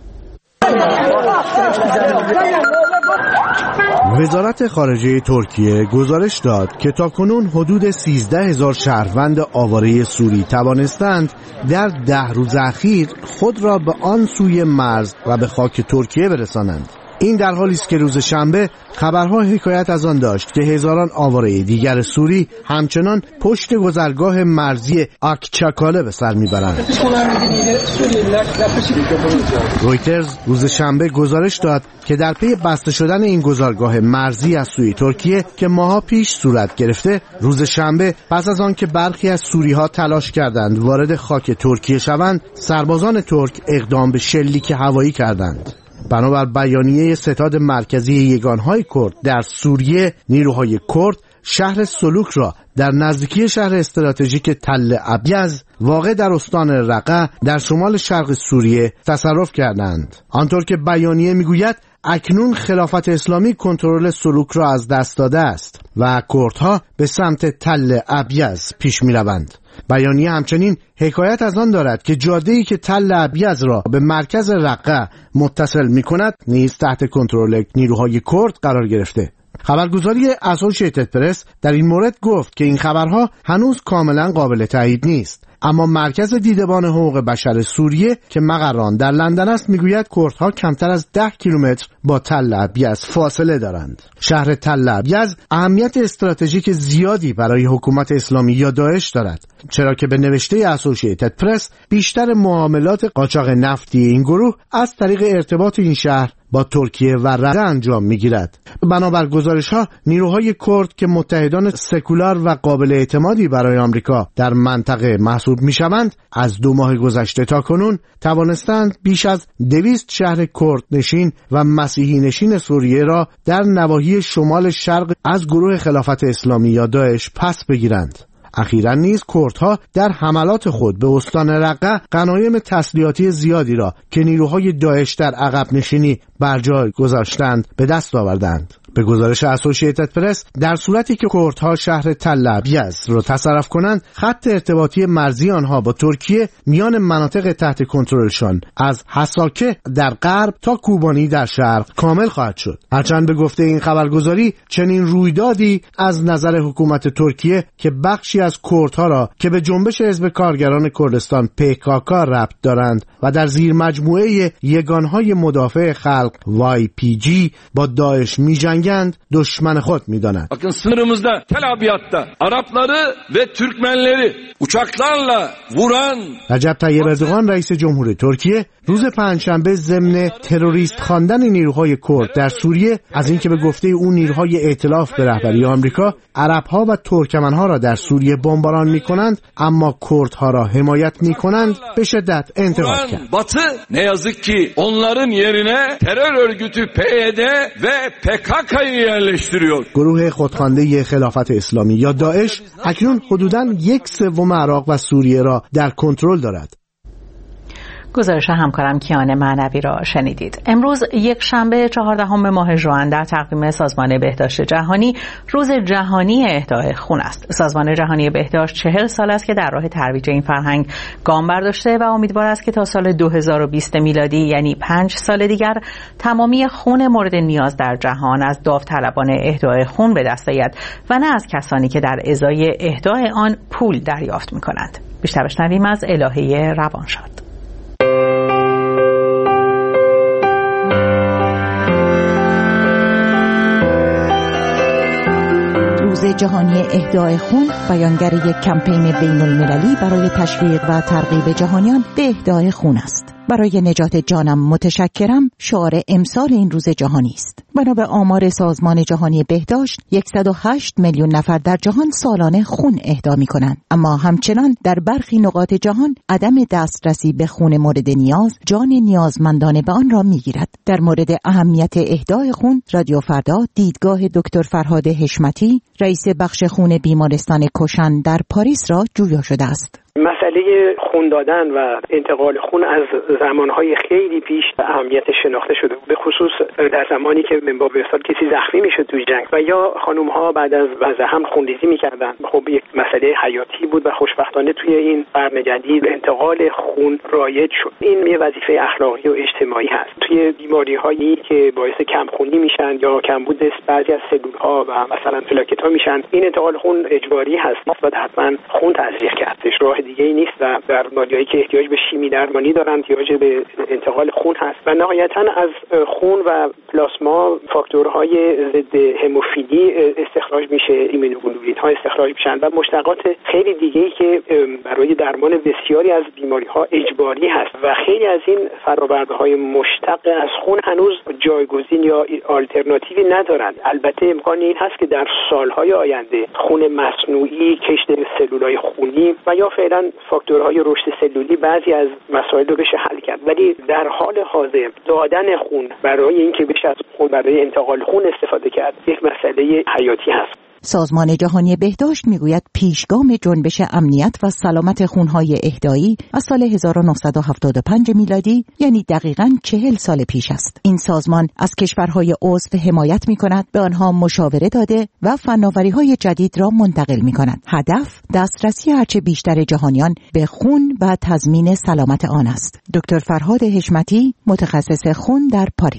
وزارت خارجه ترکیه گزارش داد که تاکنون حدود 13,000 شهروند آواره سوری توانستند در 10 روز اخیر خود را به آن سوی مرز و به خاک ترکیه برسانند. این در حالی است که روز شنبه خبرها حکایت از آن داشت که هزاران آواره دیگر سوری همچنان پشت گذرگاه مرزی آکچاکاله به سر میبرند. رویترز روز شنبه گزارش داد که در پی بسته شدن این گذرگاه مرزی از سوی ترکیه که ماها پیش صورت گرفته، روز شنبه پس از آن که برخی از سوری‌ها تلاش کردند وارد خاک ترکیه شوند، سربازان ترک اقدام به شلیک هوایی کردند. بنابر بیانیه ستاد مرکزی یگانهای کرد در سوریه، نیروهای کرد شهر سلوک را در نزدیکی شهر استراتژیک تل ابیض واقع در استان رقه در شمال شرق سوریه تصرف کردند. آنطور که بیانیه میگوید اکنون خلافت اسلامی کنترل سلوک را از دست داده است و کردها به سمت تل ابیض پیش می‌روند. بیانیه همچنین حکایت از آن دارد که جاده‌ای که تل ابیض را به مرکز رقه متصل می‌کند نیز تحت کنترل نیروهای کرد قرار گرفته. خبرگزاری اسوشییتد پرس در این مورد گفت که این خبرها هنوز کاملا قابل تایید نیست. اما مرکز دیدبان حقوق بشر سوریه که مقران در لندن است میگوید کردها کمتر از 10 کیلومتر با تل ابیض فاصله دارند. شهر تل ابیض اهمیت استراتژیک زیادی برای حکومت اسلامی یا داعش دارد، چرا که به نوشته اسوسییتد پرس بیشتر معاملات قاچاق نفتی این گروه از طریق ارتباط این شهر با ترکیه و رده انجام میگیرد. بنابر گزارش‌ها نیروهای کرد که متحدان سکولار و قابل اعتمادی برای آمریکا در منطقه محسوب میشوند از 2 ماه گذشته تا کنون توانستند بیش از 200 شهر کرد نشین و مسیحی نشین سوریه را در نواحی شمال شرق از گروه خلافت اسلامی یا داعش پس بگیرند. اخیراً نیز کردها در حملات خود به استان رقه غنایم تسلیحاتی زیادی را که نیروهای داعش در عقب نشینی بر جای گذاشتند به دست آوردند. به گزارش اسوسییتد پرس در صورتی که کردها شهر تل ابیض را تصرف کنند، خط ارتباطی مرزی آنها با ترکیه میان مناطق تحت کنترلشان از حساکه در غرب تا کوبانی در شرق کامل خواهد شد. هرچند به گفته این خبرگزاری چنین رویدادی از نظر حکومت ترکیه که بخشی از کردها را که به جنبش حزب کارگران کردستان PKK ربط دارند و در زیر مجموعه یگانهای مدافع خلق YPG با داعش می‌جنگند düşman خود می‌دانند. Bakın sınırımızda Tel Abyad'da Arapları ve Türkmenleri uçaklarla vuran رجب طیب اردوغان رئیس جمهور ترکیه روز پنجشنبه ضمن تروریست خواندن نیروهای کرد در سوریه از اینکه به گفته او نیروهای ائتلاف به رهبری آمریکا عرب‌ها و ترکمن‌ها را در سوریه بمباران می‌کنند اما کردها را حمایت می‌کنند به شدت انتقاد کرد. Batı ne yazık ki onların yerine terör örgütü PYD ve PKK'yı yerleştiriyor. گروه خودخوانده خلافت اسلامی یا داعش اکنون حدوداً 1/3 عراق و سوریه را در کنترل دارد. گزارش همکارم کیان معنوی را شنیدید. امروز یک شنبه 14 ماه ژوئن در تقویم سازمان بهداشت جهانی روز جهانی اهدای خون است. سازمان جهانی بهداشت 40 سال است که در راه ترویج این فرهنگ گام برداشته و امیدوار است که تا سال 2020 میلادی یعنی 5 سال دیگر تمامی خون مورد نیاز در جهان از داوطلبان اهدای خون به دست آید و نه از کسانی که در ازای اهدای آن پول دریافت می‌کنند. بیشتر بشنویم از الهه روانشاد. روز جهانی اهدای خون بیانگر یک کمپین بین المللی برای تشویق و ترغیب جهانیان به اهدای خون است. برای نجات جانم متشکرم شعار امسال این روز جهانی است. بنا به آمار سازمان جهانی بهداشت 108 میلیون نفر در جهان سالانه خون اهدا می‌کنند، اما همچنان در برخی نقاط جهان عدم دسترسی به خون مورد نیاز جان نیازمندان به آن را می‌گیرد. در مورد اهمیت اهدای خون رادیو فردا دیدگاه دکتر فرهاد حشمتی رئیس بخش خون بیمارستان کوشان در پاریس را جویا شده است. مسئله خون دادن و انتقال خون از زمانهای خیلی پیش اهمیت شناخته شده، به خصوص در زمانی که من باب مثال کسی زخمی میشد تو جنگ و یا خانم‌ها بعد از وضع هم خونریزی میکردن. خب یک مسئله حیاتی بود و خوشبختانه توی این قرن جدید انتقال خون رایج شد. این یه وظیفه اخلاقی و اجتماعی هست. توی بیماری‌هایی که باعث کمخونی میشن یا کمبود بعضی از سلول‌ها و مثلا پلاکت‌ها میشن، این انتقال خون اجباری هست و حتما خون تزریق کردش. راه دیگه ای نیست و در بیماریایی که احتیاج به شیمی درمانی دارن احتیاج به انتقال خون هست و نهایتاً از خون و پلاسما فاکتورهای ضد هموفیلی استخراج میشه، ایمونوگلوبولین‌ها استخراج میشن و مشتقات خیلی دیگه‌ای که برای درمان بسیاری از بیماری‌ها اجباری هست و خیلی از این فرآورده‌های مشتق از خون هنوز جایگزین یا آلترناتیوی ندارند. البته امکان این هست که در سال‌های آینده خون مصنوعی، کشت سلولای خونی و یا فعلا فاکتورهای رشد سلولی بعضی از مسائل رو بشه حل کرد، ولی در حال حاضر دادن خون برای اینکه بشه از خون برای انتقال خون استفاده کرد یک مسئله حیاتی هست. سازمان جهانی بهداشت میگوید پیشگام جنبش امنیت و سلامت خونهای اهدایی از سال 1975 میلادی یعنی دقیقاً 40 سال پیش است. این سازمان از کشورهای عضو حمایت میکند، به آنها مشاوره داده و فناوری‌های جدید را منتقل میکند. هدف دسترسی هرچه بیشتر جهانیان به خون و تضمین سلامت آن است. دکتر فرهاد حشمتی متخصص خون در پاریس.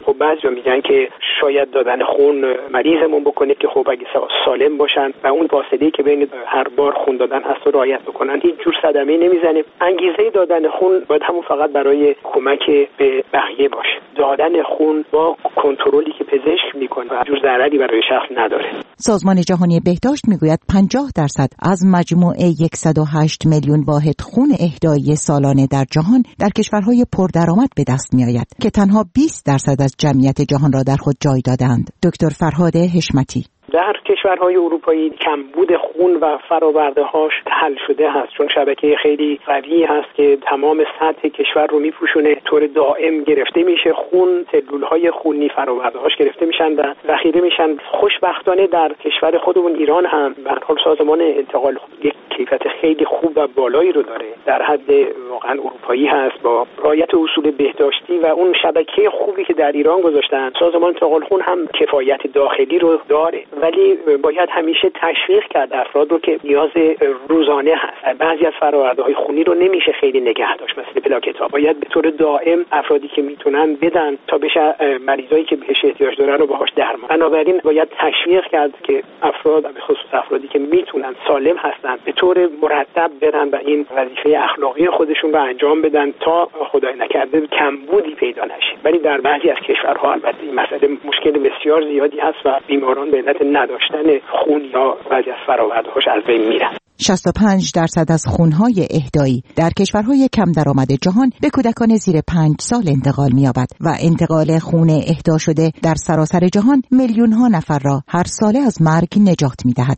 خب بعضیا میگن که شاید دادن خون مریضمون بکنه که خب اگه سالم باشن و اون فاصله‌ای که بین هر بار خون دادن هست رو رعایت بکنن هیچ جور صدمه‌ای نمیزنه. انگیزه دادن خون باید همون فقط برای کمک به بقیه باشه. دادن خون با کنترلی که پزشک میکنه و جور ضرری برای شخص نداره. سازمان جهانی بهداشت میگوید 50% از مجموع 108 میلیون واحد خون اهدایی سالانه در جهان در کشورهای پردرآمد به دست میآید که تنها 20% از جمعیت جهان را در خود جای دادند. دکتر فرهاد حشمتی: در کشورهای اروپایی کمبود خون و فرآورده‌هاش حل شده هست، چون شبکه خیلی قوی هست که تمام سطح کشور رو میپوشونه، طور دائم گرفته میشه خون، سلول‌های خونی فرآورده‌هاش گرفته میشن و ذخیره میشن. خوشبختانه در کشور خودمون ایران هم به هر حال سازمان انتقال خون یک کیفیت خیلی خوب و بالایی رو داره، در حد واقعا اروپایی هست با رعایت اصول بهداشتی و اون شبکه خوبی که در ایران گذاشتن. سازمان انتقال خون هم کفایت داخلی رو داره، ولی باید همیشه تشویق کرد افراد رو که نیاز روزانه هست. بعضی از فرآورده‌های خونی رو نمیشه خیلی نگه داشت، مثل پلاکت‌ها باید به طور دائم افرادی که میتونن بدن تا بشه مریضایی که بهش احتیاج دارن رو باهاش درمان. بنابراین باید تشویق کرد که افراد به خصوص افرادی که میتونن سالم هستن به طور مرتب برن و این وظیفه اخلاقی خودشون رو انجام بدن تا خدای نکرده کمبودی پیدا نشه. ولی در بعضی از کشورها البته این مسئله مشکل بسیار زیادی هست و بیماران به علت نداشتن خون یا بعضی از فرآوردهاش از بین میرن. 65% از خونهای اهدایی در کشورهای کم درآمد جهان به کودکان زیر 5 سال انتقال می‌یابد و انتقال خون اهدا شده در سراسر جهان میلیون‌ها نفر را هر ساله از مرگ نجات می‌دهد.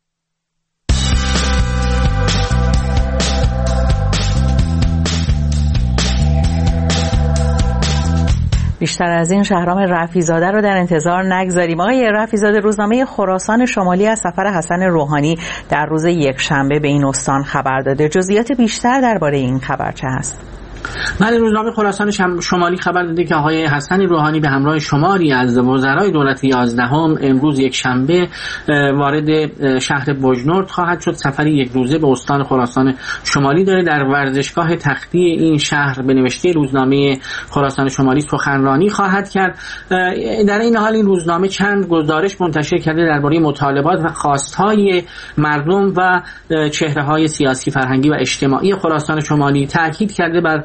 بیشتر از این شهرام رفیع‌زاده رو در انتظار نگذاریم. آقای رفیع‌زاده، روزنامه خراسان شمالی از سفر حسن روحانی در روز یکشنبه به این استان خبر داده. جزئیات بیشتر درباره این خبر چه هست؟ بله، روزنامه خراسان شمالی خبر داده که آقای حسن روحانی به همراه شماری از وزرای دولت 11 امروز یکشنبه وارد شهر بجنورد خواهد شد. سفری یک روزه به استان خراسان شمالی داره. در ورزشگاه تختی این شهر به نوشته روزنامه خراسان شمالی سخنرانی خواهد کرد. در این حال این روزنامه چند گزارش منتشر کرده درباره مطالبات و خواستهای مردم و چهره‌های سیاسی، فرهنگی و اجتماعی خراسان شمالی. تاکید کرده بر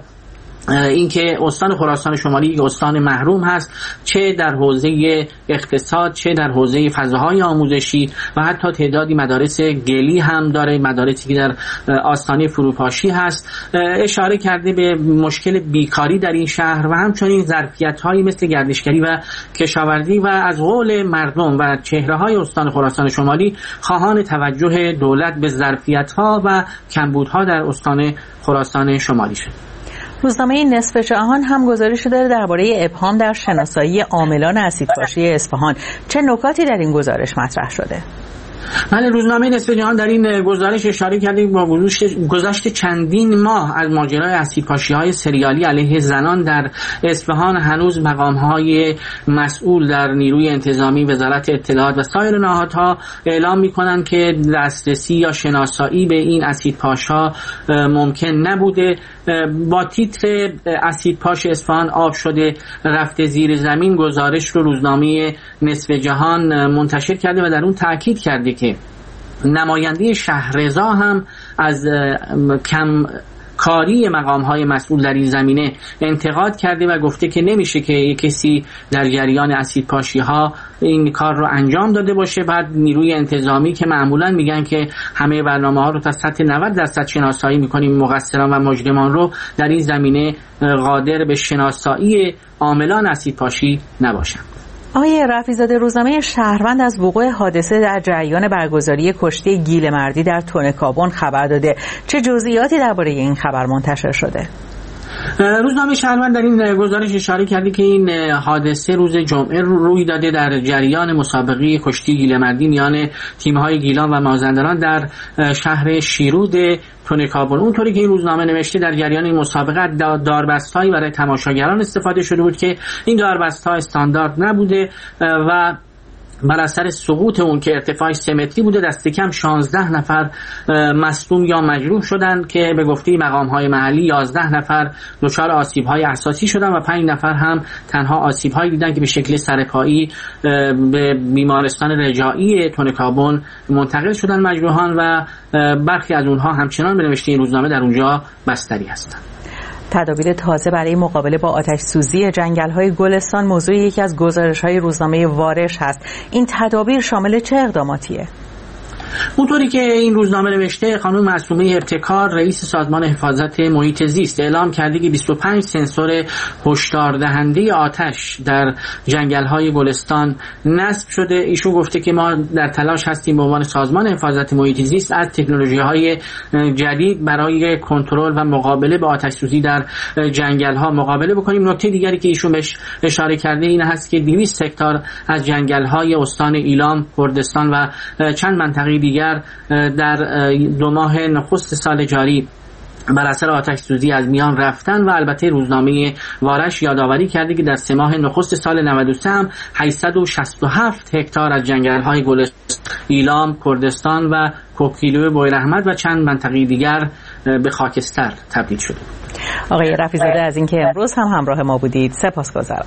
اینکه استان خراسان شمالی یک استان محروم هست، چه در حوزه اقتصاد، چه در حوزه فضاهای آموزشی و حتی تعدادی مدارس گلی هم داره، مدارسی که در آستانه فروپاشی هست. اشاره کرده به مشکل بیکاری در این شهر و همچنین ظرفیت‌هایی مثل گردشگری و کشاورزی و از قول مردم و چهره‌های استان خراسان شمالی خواهان توجه دولت به ظرفیت‌ها و کمبودها در استان خراسان شمالی شد. روزنامه نصف جهان هم گزارشی داره درباره ابهام در شناسایی عاملان اسیدپاشی اصفهان. چه نکاتی در این گزارش مطرح شده؟ بله، روزنامه نصف جهان در این گزارش اشاره کرده با گذشت چندین ماه از ماجرای اسیدپاشی‌های سریالی علیه زنان در اصفهان هنوز مقام‌های مسئول در نیروی انتظامی، وزارت اطلاعات و سایر نهادها اعلام می‌کنند که دسترسی یا شناسایی به این اسیدپاش‌ها ممکن نبوده. با تیتر اسیدپاش اصفهان آب شده رفته زیر زمین گزارش رو روزنامه نصف جهان منتشر کرده و در اون تاکید کرده که نماینده شهرضا هم از کم کاری مقام‌های مسئول در این زمینه انتقاد کرده و گفته که نمیشه که کسی در جریان اسیدپاشی‌ها این کار رو انجام داده باشه. بعد نیروی انتظامی که معمولاً میگن که همه برنامه‌ها رو تا سطح 90% شناسایی می‌کنیم، مقصران و مجرمان رو در این زمینه قادر به شناسایی عاملان اسیدپاشی نباشن. آقای رفیع‌زاده، روزنامه شهروند از وقوع حادثه در جریان برگزاری کشتی گیلمردی در تونکابون خبر داده. چه جزئیاتی درباره این خبر منتشر شده؟ روزنامه شهروند در این گزارش اشاره کرده که این حادثه روز جمعه روی داده در جریان مسابقه کشتی گیلمردی میان تیم‌های گیلان و مازندران در شهر شیرود تونکابون. اونطوری که این روزنامه نوشته در جریان این مسابقه داربست‌هایی برای تماشاگران استفاده شده بود که این داربست‌ها استاندارد نبوده و بر اثر سقوط اون که ارتفاعش 3 متری بوده دست کم 16 نفر مصدوم یا مجروح شدن که به گفته مقام‌های محلی 11 نفر دچار آسیب‌های اساسی شدن و 5 نفر هم تنها آسیب‌هایی دیدن که به شکل سرپایی به بیمارستان رجاعی تونکابون منتقل شدن مجروحان و برخی از اونها همچنان به نوشته این روزنامه در اونجا بستری هستند. تدابیر تازه برای مقابله با آتش سوزی جنگل‌های گلستان موضوع یکی از گزارش‌های روزنامه وارش هست. این تدابیر شامل چه اقداماتیه؟ اونطوری که این روزنامه نوشته، خانم معصومه ابتکار رئیس سازمان حفاظت محیط زیست اعلام کرده که 25 سنسور هشدار دهنده آتش در جنگل‌های گلستان نصب شده. ایشون گفته که ما در تلاش هستیم به عنوان سازمان حفاظت محیط زیست از تکنولوژی‌های جدید برای کنترل و مقابله با آتش سوزی در جنگل‌ها مقابله بکنیم. نکته دیگری که ایشون بهش اشاره کرده این هست که 200 هکتار از جنگل‌های استان ایلام، کردستان و چند منطقه دیگر در 2 ماه نخست سال جاری بر اثر آتش سوزی از میان رفتن و البته روزنامه وارش یادآوری کرده که در 3 ماه نخست سال 93 هم 867 هکتار از جنگل‌های گلستان، ایلام، کردستان و کوکیلو بویراحمد و چند منطقه دیگر به خاکستر تبدیل شده. آقای رفیع‌زاده از اینکه امروز هم همراه ما بودید سپاسگزارم.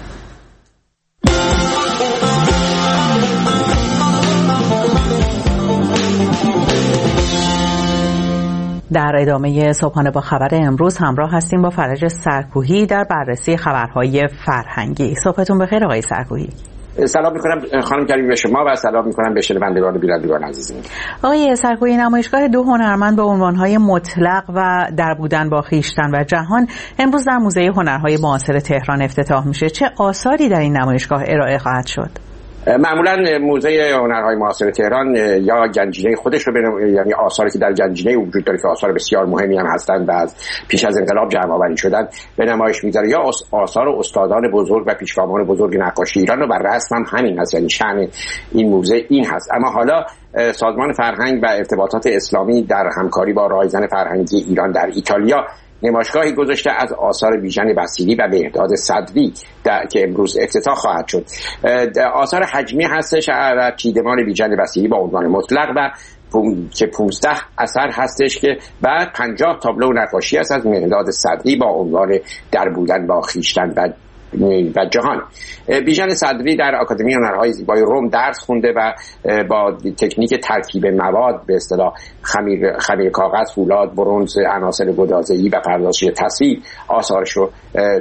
در ادامه صبحانه با خبر امروز همراه هستیم با فرج سرکوهی در بررسی خبرهای فرهنگی. صبحتون بخیر آقای سرکوهی. سلام میکنم خانم کریمی به شما و سلام میکنم به شنوندگان و بینندگان عزیزم. آقای سرکوهی، نمایشگاه 2 هنرمند با عنوانهای مطلق و در بودن با خویشتن و جهان امروز در موزه هنرهای معاصر تهران افتتاح میشه. چه آثاری در این نمایشگاه ارائه خواهد شد؟ معمولا موزه هنرهای معاصر تهران یا گنجینه خودش رو یعنی آثاری که در گنجینه وجود داره که آثار بسیار مهمی هم هستند و از پیش از انقلاب جمع آوری شدن به نمایش میذاره، یا آثار استادان بزرگ و پیشگامان بزرگ نقاشی ایران رو بر رسم هم همین هست، یعنی شأن این موزه این هست. اما حالا سازمان فرهنگ و ارتباطات اسلامی در همکاری با رایزن فرهنگی ایران در ایتالیا نمایشگاهی گذاشته از آثار بیژن بصیری و بهداد صدری که امروز افتتاح خواهد شد. آثار حجمی هستش و چیدمان بیژن بصیری با عنوان مطلق و که 15 اثر هستش که بعد 50 تابلو نقاشی هست از بهداد صدری با عنوان در بودن با خویشتن و جهان. بیژن صدری در آکادمی هنرهای زیبای روم درس خونده و با تکنیک ترکیب مواد به اصطلاح خمیر کاغذ، فولاد، برنز، عناصر گدازه‌ای و پردازش تصویر آثارش رو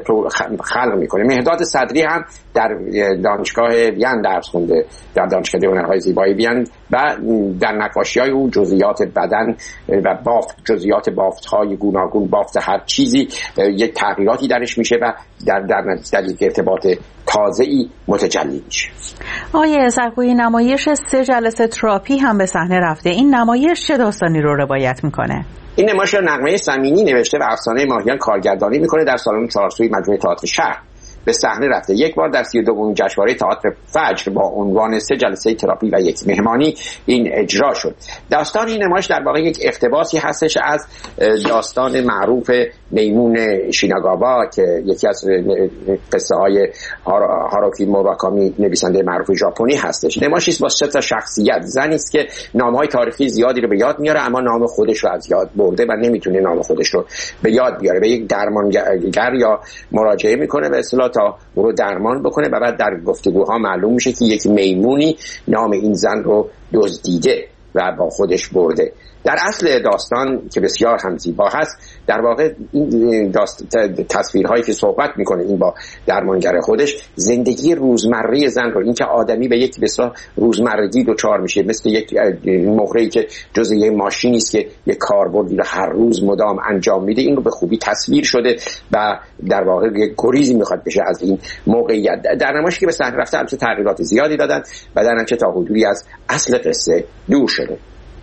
خلق میکنه. مهداد صدری هم در دانشگاه وین درس خونده، در دانشکده هنرهای زیبای وین، و در نقاشی‌های او جزئیات بدن و جزئیات بافت‌های گوناگون، بافت هر چیزی یک تغییراتی درش میشه و در یک ارتباط تازه‌ای متجلی میشه. آقای سرکوهی، نمایش 3 جلسه تراپی هم به صحنه رفته. این نمایش چه داستانی رو روایت میکنه؟ این نمایش رو نغمه صمینی نوشته و افسانه ماهیان کارگردانی میکنه. در سالن 4 سوی مجموعه تئاتر شهر به صحنه رفته. یک بار در 32مین جشنواره تئاتر فجر با عنوان 3 جلسه تراپی و 1 مهمانی این اجرا شد. داستان این نمایش در واقع یک اقتباسی هستش از داستان معروف میمون شیناگاوا که یکی از قصه های هاروکی موراکامی نویسنده معروف ژاپنی هستش. نمایشی است با 3 شخصیت. زنی است که نام‌های تاریخی زیادی رو به یاد میاره اما نام خودش رو از یاد برده و نمیتونه نام خودش رو به یاد بیاره. به یک درمانگر یا مراجعه میکنه به اصطلاح تا او رو درمان بکنه و بعد در گفتگوها معلوم میشه که یک میمونی نام این زن رو دزدیده و با خودش برده. در اصل داستان که بسیار هم زیبا هست، در واقع این تصویرهایی که صحبت میکنه این با درمانگر خودش، زندگی روزمره زن رو، این که آدمی به یک بسیار روزمرگی دوچار میشه، مثل یک مهره‌ای که جزء یک ماشینی است که یک کاربردی رو هر روز مدام انجام میده، این رو به خوبی تصویر شده و در واقع یک گریزی میخواد بشه از این موقعیت. در نمایشی که به صحنه رفته البته تغییرات زیادی دادن و در نتیجه تا حدودی از اصل قصه دور شده.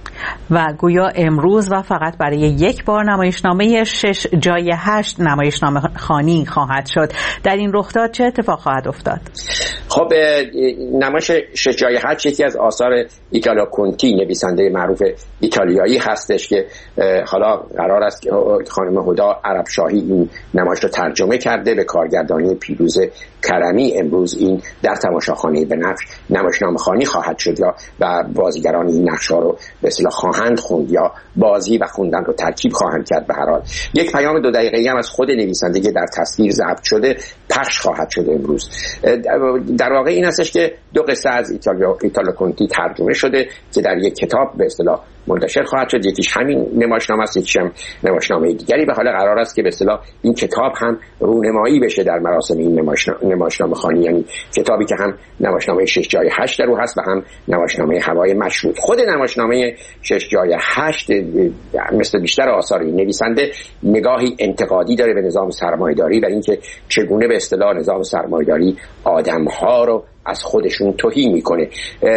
و گویا امروز و فقط برای 1 بار نمایشنامه 6 جای 8 نمایشنامه خوانی خواهد شد. در این رخداد چه اتفاق خواهد افتاد؟ خب نمایش 6 جای 8 یکی از آثار ایتالو کونتی، نویسنده معروف ایتالیایی هستش که حالا قرار است که خانم هدا عرب شاهی این نمایش رو ترجمه کرده به کارگردانی پیروز کرمی. امروز این در تماشاخانه بنفش نمایشنامه‌خوانی خواهد شد و بازیگران این نقش‌ها رو به اصطلاح خواهند خوند یا بازی و خوندن رو ترکیب خواهند کرد. به هر حال یک پیام 2 دقیقه‌ای هم از خود نویسنده که در تصویر ضبط شده پخش خواهد شد امروز. در واقع این هستش که 2 قصه از ایتالو کونتی ترجمه شده که در یک کتاب به اصطلاح منتشر خواهد شد. یکیش همین نمایشنامه است، یکیش هم نمایشنامه دیگری. به حال قرار است که به اصطلاح این کتاب هم رونمایی بشه در مراسم این نمایشنامه‌خوانی، یعنی کتابی که هم نمایشنامه 6 جای 8 در او هست و هم نمایشنامه هوای مشروط. خود نمایشنامه 6 جای 8 مثل بیشتر آثار این نویسنده نگاهی انتقادی داره به نظام سرمایه‌داری و اینکه چگونه به اصطلاح نظام سرمایه‌داری آدم‌ها رو از خودشون تهی میکنه.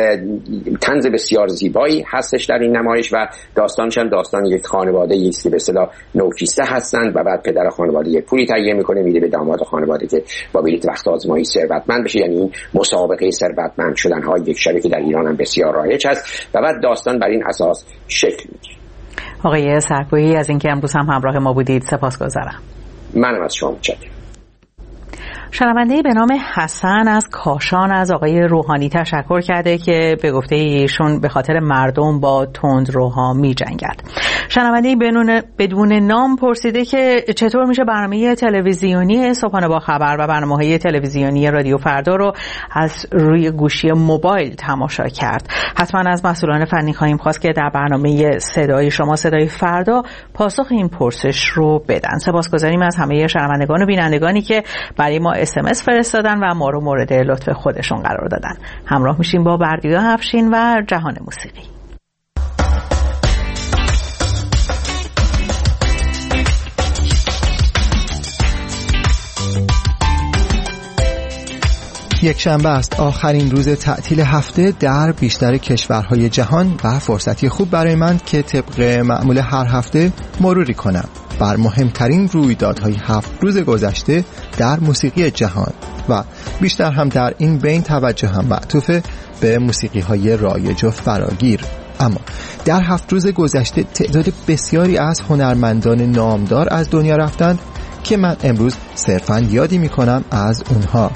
طنز بسیار زیبایی هستش در این نمایش و داستانش هم داستان یک خانواده است که به اصطلاح نوکیسته هستند و بعد پدر خانواده یک پولی تهیه میکنه میده به داماد خانواده که با بلیط وقت آزمایی ثروتمند بشه، یعنی این مسابقه ثروتمند شدن های یک شبه که در ایران هم بسیار رایج هست و بعد داستان بر این اساس شکل میگیره. آقای سرکویی از اینکه امروز هم همراه ما بودید سپاسگزارم. منم از شما متشکرم. شنونده به نام حسن از کاشان از آقای روحانی تشکر کرده که به گفته ایشون به خاطر مردم با تندروها می جنگد. شنونده بدون نام پرسیده که چطور میشه برنامه تلویزیونی صبحانه با خبر و برنامه‌های تلویزیونی رادیو فردا رو از روی گوشی موبایل تماشا کرد. حتما از مسئولان فنی خواهیم خواست که در برنامه صدای شما صدای فردا پاسخ این پرسش رو بدن. سپاسگزاریم از همه شنوندگان و بینندگانی که برای ما SMS فرستادن و ما رو مورد لطف خودشون قرار دادن. همراه میشیم با بردیا افشین و جهان موسیقی. یک شنبه است، آخرین روز تعطیل هفته در بیشتر کشورهای جهان و فرصتی خوب برای من که طبق معمول هر هفته مروری کنم بر مهمترین رویدادهای 7 روز گذشته در موسیقی جهان و بیشتر هم در این بین توجه هم معطوف به موسیقی‌های رایج و فراگیر. اما در 7 روز گذشته تعداد بسیاری از هنرمندان نامدار از دنیا رفتند که من امروز صرفاً یادی می‌کنم از اونها.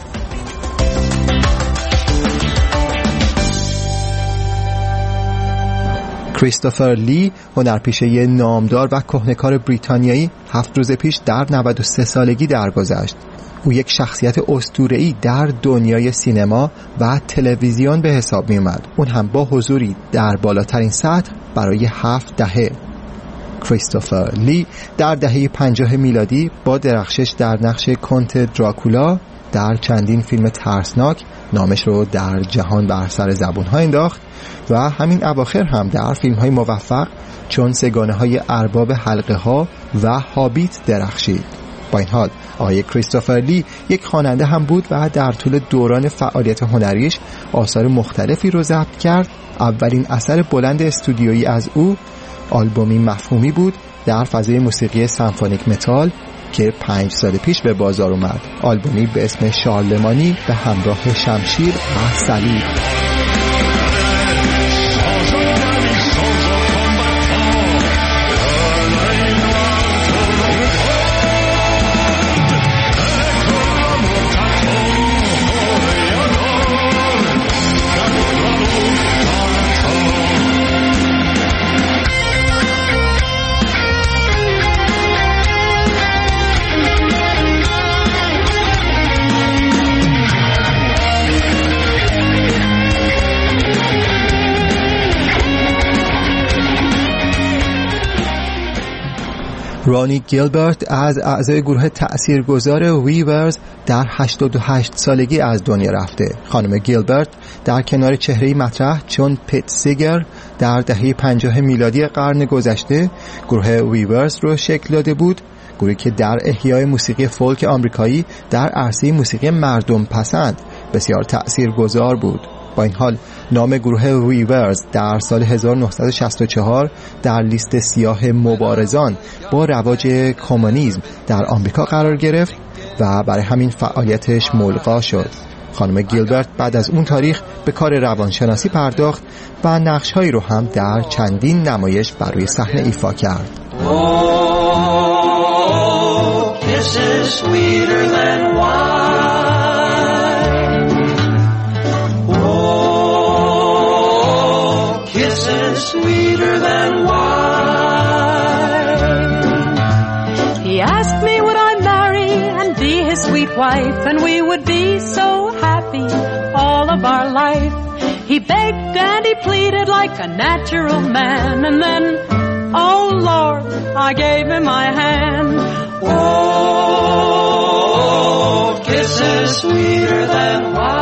کریستوفر لی، هنرپیشه نامدار و کهنه‌کار بریتانیایی، 7 روز پیش در 93 سالگی درگذشت. او یک شخصیت اسطوره‌ای در دنیای سینما و تلویزیون به حساب می اومد، اون هم با حضوری در بالاترین سطح برای 7 دهه. کریستوفر لی در دهه 50 میلادی با درخشش در نقش کنت دراکولا در چندین فیلم ترسناک نامش رو در جهان بر سر زبون‌ها انداخت و همین اواخر هم در فیلم‌های موفق چون سگانه‌های ارباب حلقه‌ها و هابیت درخشید. با این حال آقای کریستوفر لی یک خواننده هم بود و در طول دوران فعالیت هنریش آثار مختلفی رو ضبط کرد. اولین اثر بلند استودیویی از او آلبومی مفهومی بود در فضای موسیقی سمفونیک متال که 5 سال پیش به بازار اومد. آلبومی به اسم شارلمانی به همراه شمشیر و صلیب. رانی گیلبرت از اعضای گروه تأثیرگذار ویورز در 88 سالگی از دنیا رفته. خانم گیلبرت در کنار چهره‌ای مطرح چون پت سیگر در دهه 50 میلادی قرن گذشته گروه ویورز رو شکل داده بود، گروهی که در احیای موسیقی فولک آمریکایی در عرصه موسیقی مردم پسند بسیار تأثیرگذار بود. با این حال نام گروه ویورز در سال 1964 در لیست سیاه مبارزان با رواج کمونیسم در آمریکا قرار گرفت و برای همین فعالیتش ملغا شد. خانم گیلبرت بعد از اون تاریخ به کار روانشناسی پرداخت و نقش‌هایی رو هم در چندین نمایش بر روی صحنه ایفا کرد. Wife, and we would be so happy all of our life. He begged and he pleaded like a natural man, and then, oh Lord, I gave him my hand. Oh, kisses sweeter than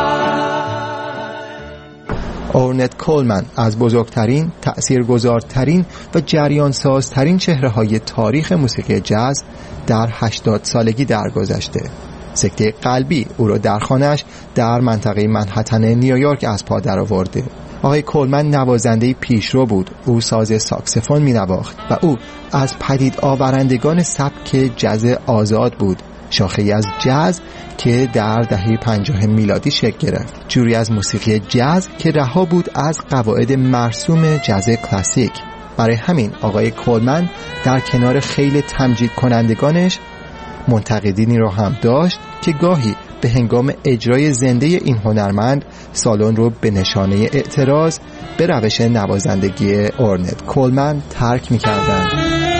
wine. اورنت کولمن از بزرگترین، تأثیرگذارترین و جریانسازترین چهره‌های تاریخ موسیقی جاز در 80 سالگی درگذشته. سکته قلبی او را در خانه‌اش در منطقه منهتن نیویورک از پا درآورده. آقای کولمن نوازنده پیشرو بود. او ساز ساکسیفون می‌نواخت و او از پدید آورندگان سبک جاز آزاد بود، شاخه‌ای از جاز که در دهه 50 میلادی شکل گرفت. جوری از موسیقی جاز که رها بود از قواعد مرسوم جاز کلاسیک. برای همین آقای کولمن در کنار خیلی تمجید کنندگانش منتقدینی رو هم داشت که گاهی به هنگام اجرای زنده این هنرمند سالن رو به نشانه اعتراض به روش نوازندگی اورنت کولمن ترک می‌کردند.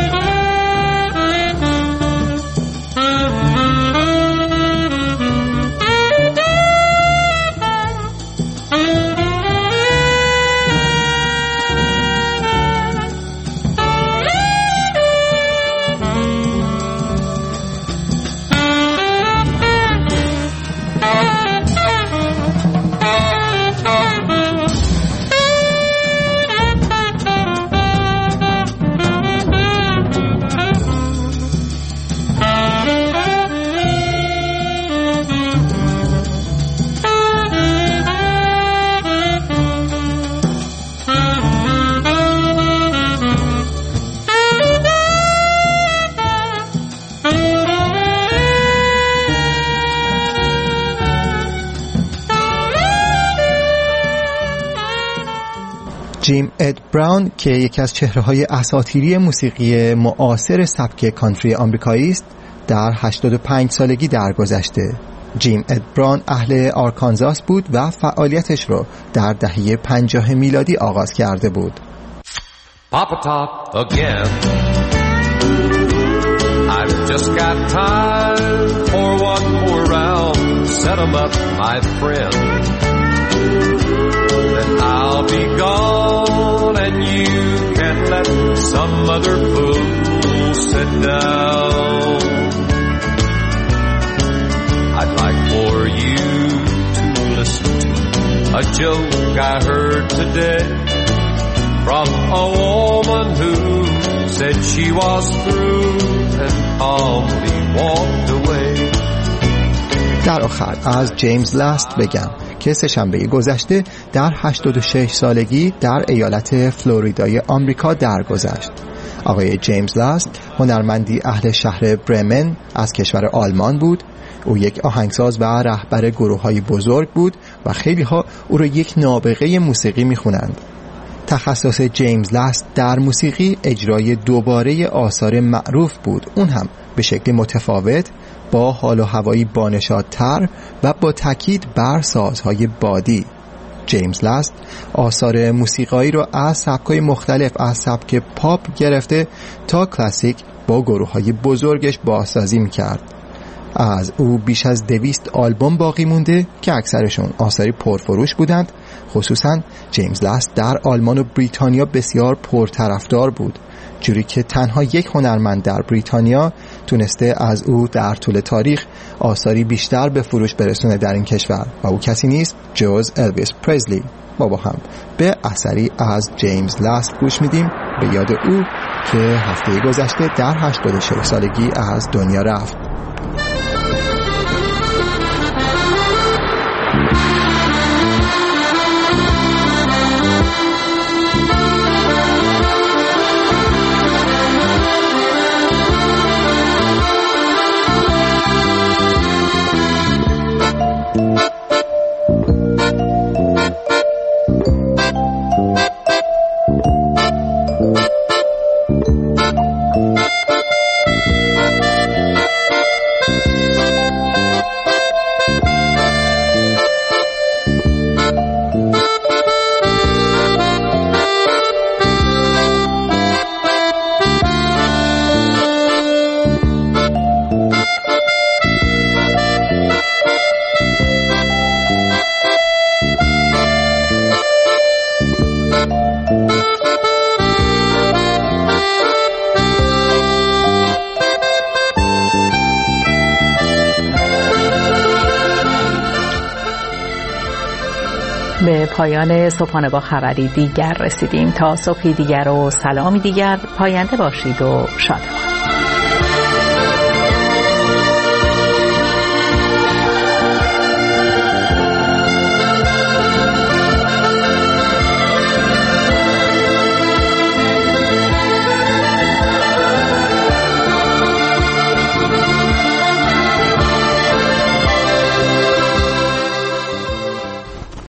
جیم اد براون که یکی از چهره‌های اساطیری موسیقی معاصر سبک کانتری آمریکایی است، در 85 سالگی درگذشته. جیم اد براون اهل آرکانزاس بود و فعالیتش رو در دهه 50 میلادی آغاز کرده بود. Papa Top again. I've just got time for one more round. Set 'em up, my friend. Then I'll be gone and you can let some other fool sit down. I'd like for you to listen to a joke I heard today from a woman who said she was through and calmly walked away. در آخر از جیمز لاست بگم که سه‌شنبه گذشته در 86 سالگی در ایالت فلوریدای آمریکا درگذشت. آقای جیمز لاست هنرمندی اهل شهر برمن از کشور آلمان بود. او یک آهنگساز و رهبر گروه‌های بزرگ بود و خیلی‌ها او را یک نابغه موسیقی می‌خوانند. تخصص جیمز لاست در موسیقی اجرای دوباره آثار معروف بود، اون هم به شکل متفاوت، با حال و هوایی بانشادتر و با تاکید بر سازهای بادی. جیمز لاست آثار موسیقایی رو از سبک‌های مختلف، از سبک پاپ گرفته تا کلاسیک، با گروه‌های بزرگش بازسازی می‌کرد. از او بیش از 200 آلبوم باقی مونده که اکثرشون آثاری پرفروش بودند. خصوصاً جیمز لاست در آلمان و بریتانیا بسیار پرطرفدار بود، جوری که تنها یک هنرمند در بریتانیا تونسته از او در طول تاریخ آثاری بیشتر به فروش برسونه در این کشور و او کسی نیست جز الویس پرزلی. ما با هم به اثری از جیمز لاست گوش میدیم به یاد او که هفته گذشته در 86 سالگی از دنیا رفت. به پایان صبحانه با خبری دیگر رسیدیم. تا صبحی دیگر و سلامی دیگر، پاینده باشید و شادمان.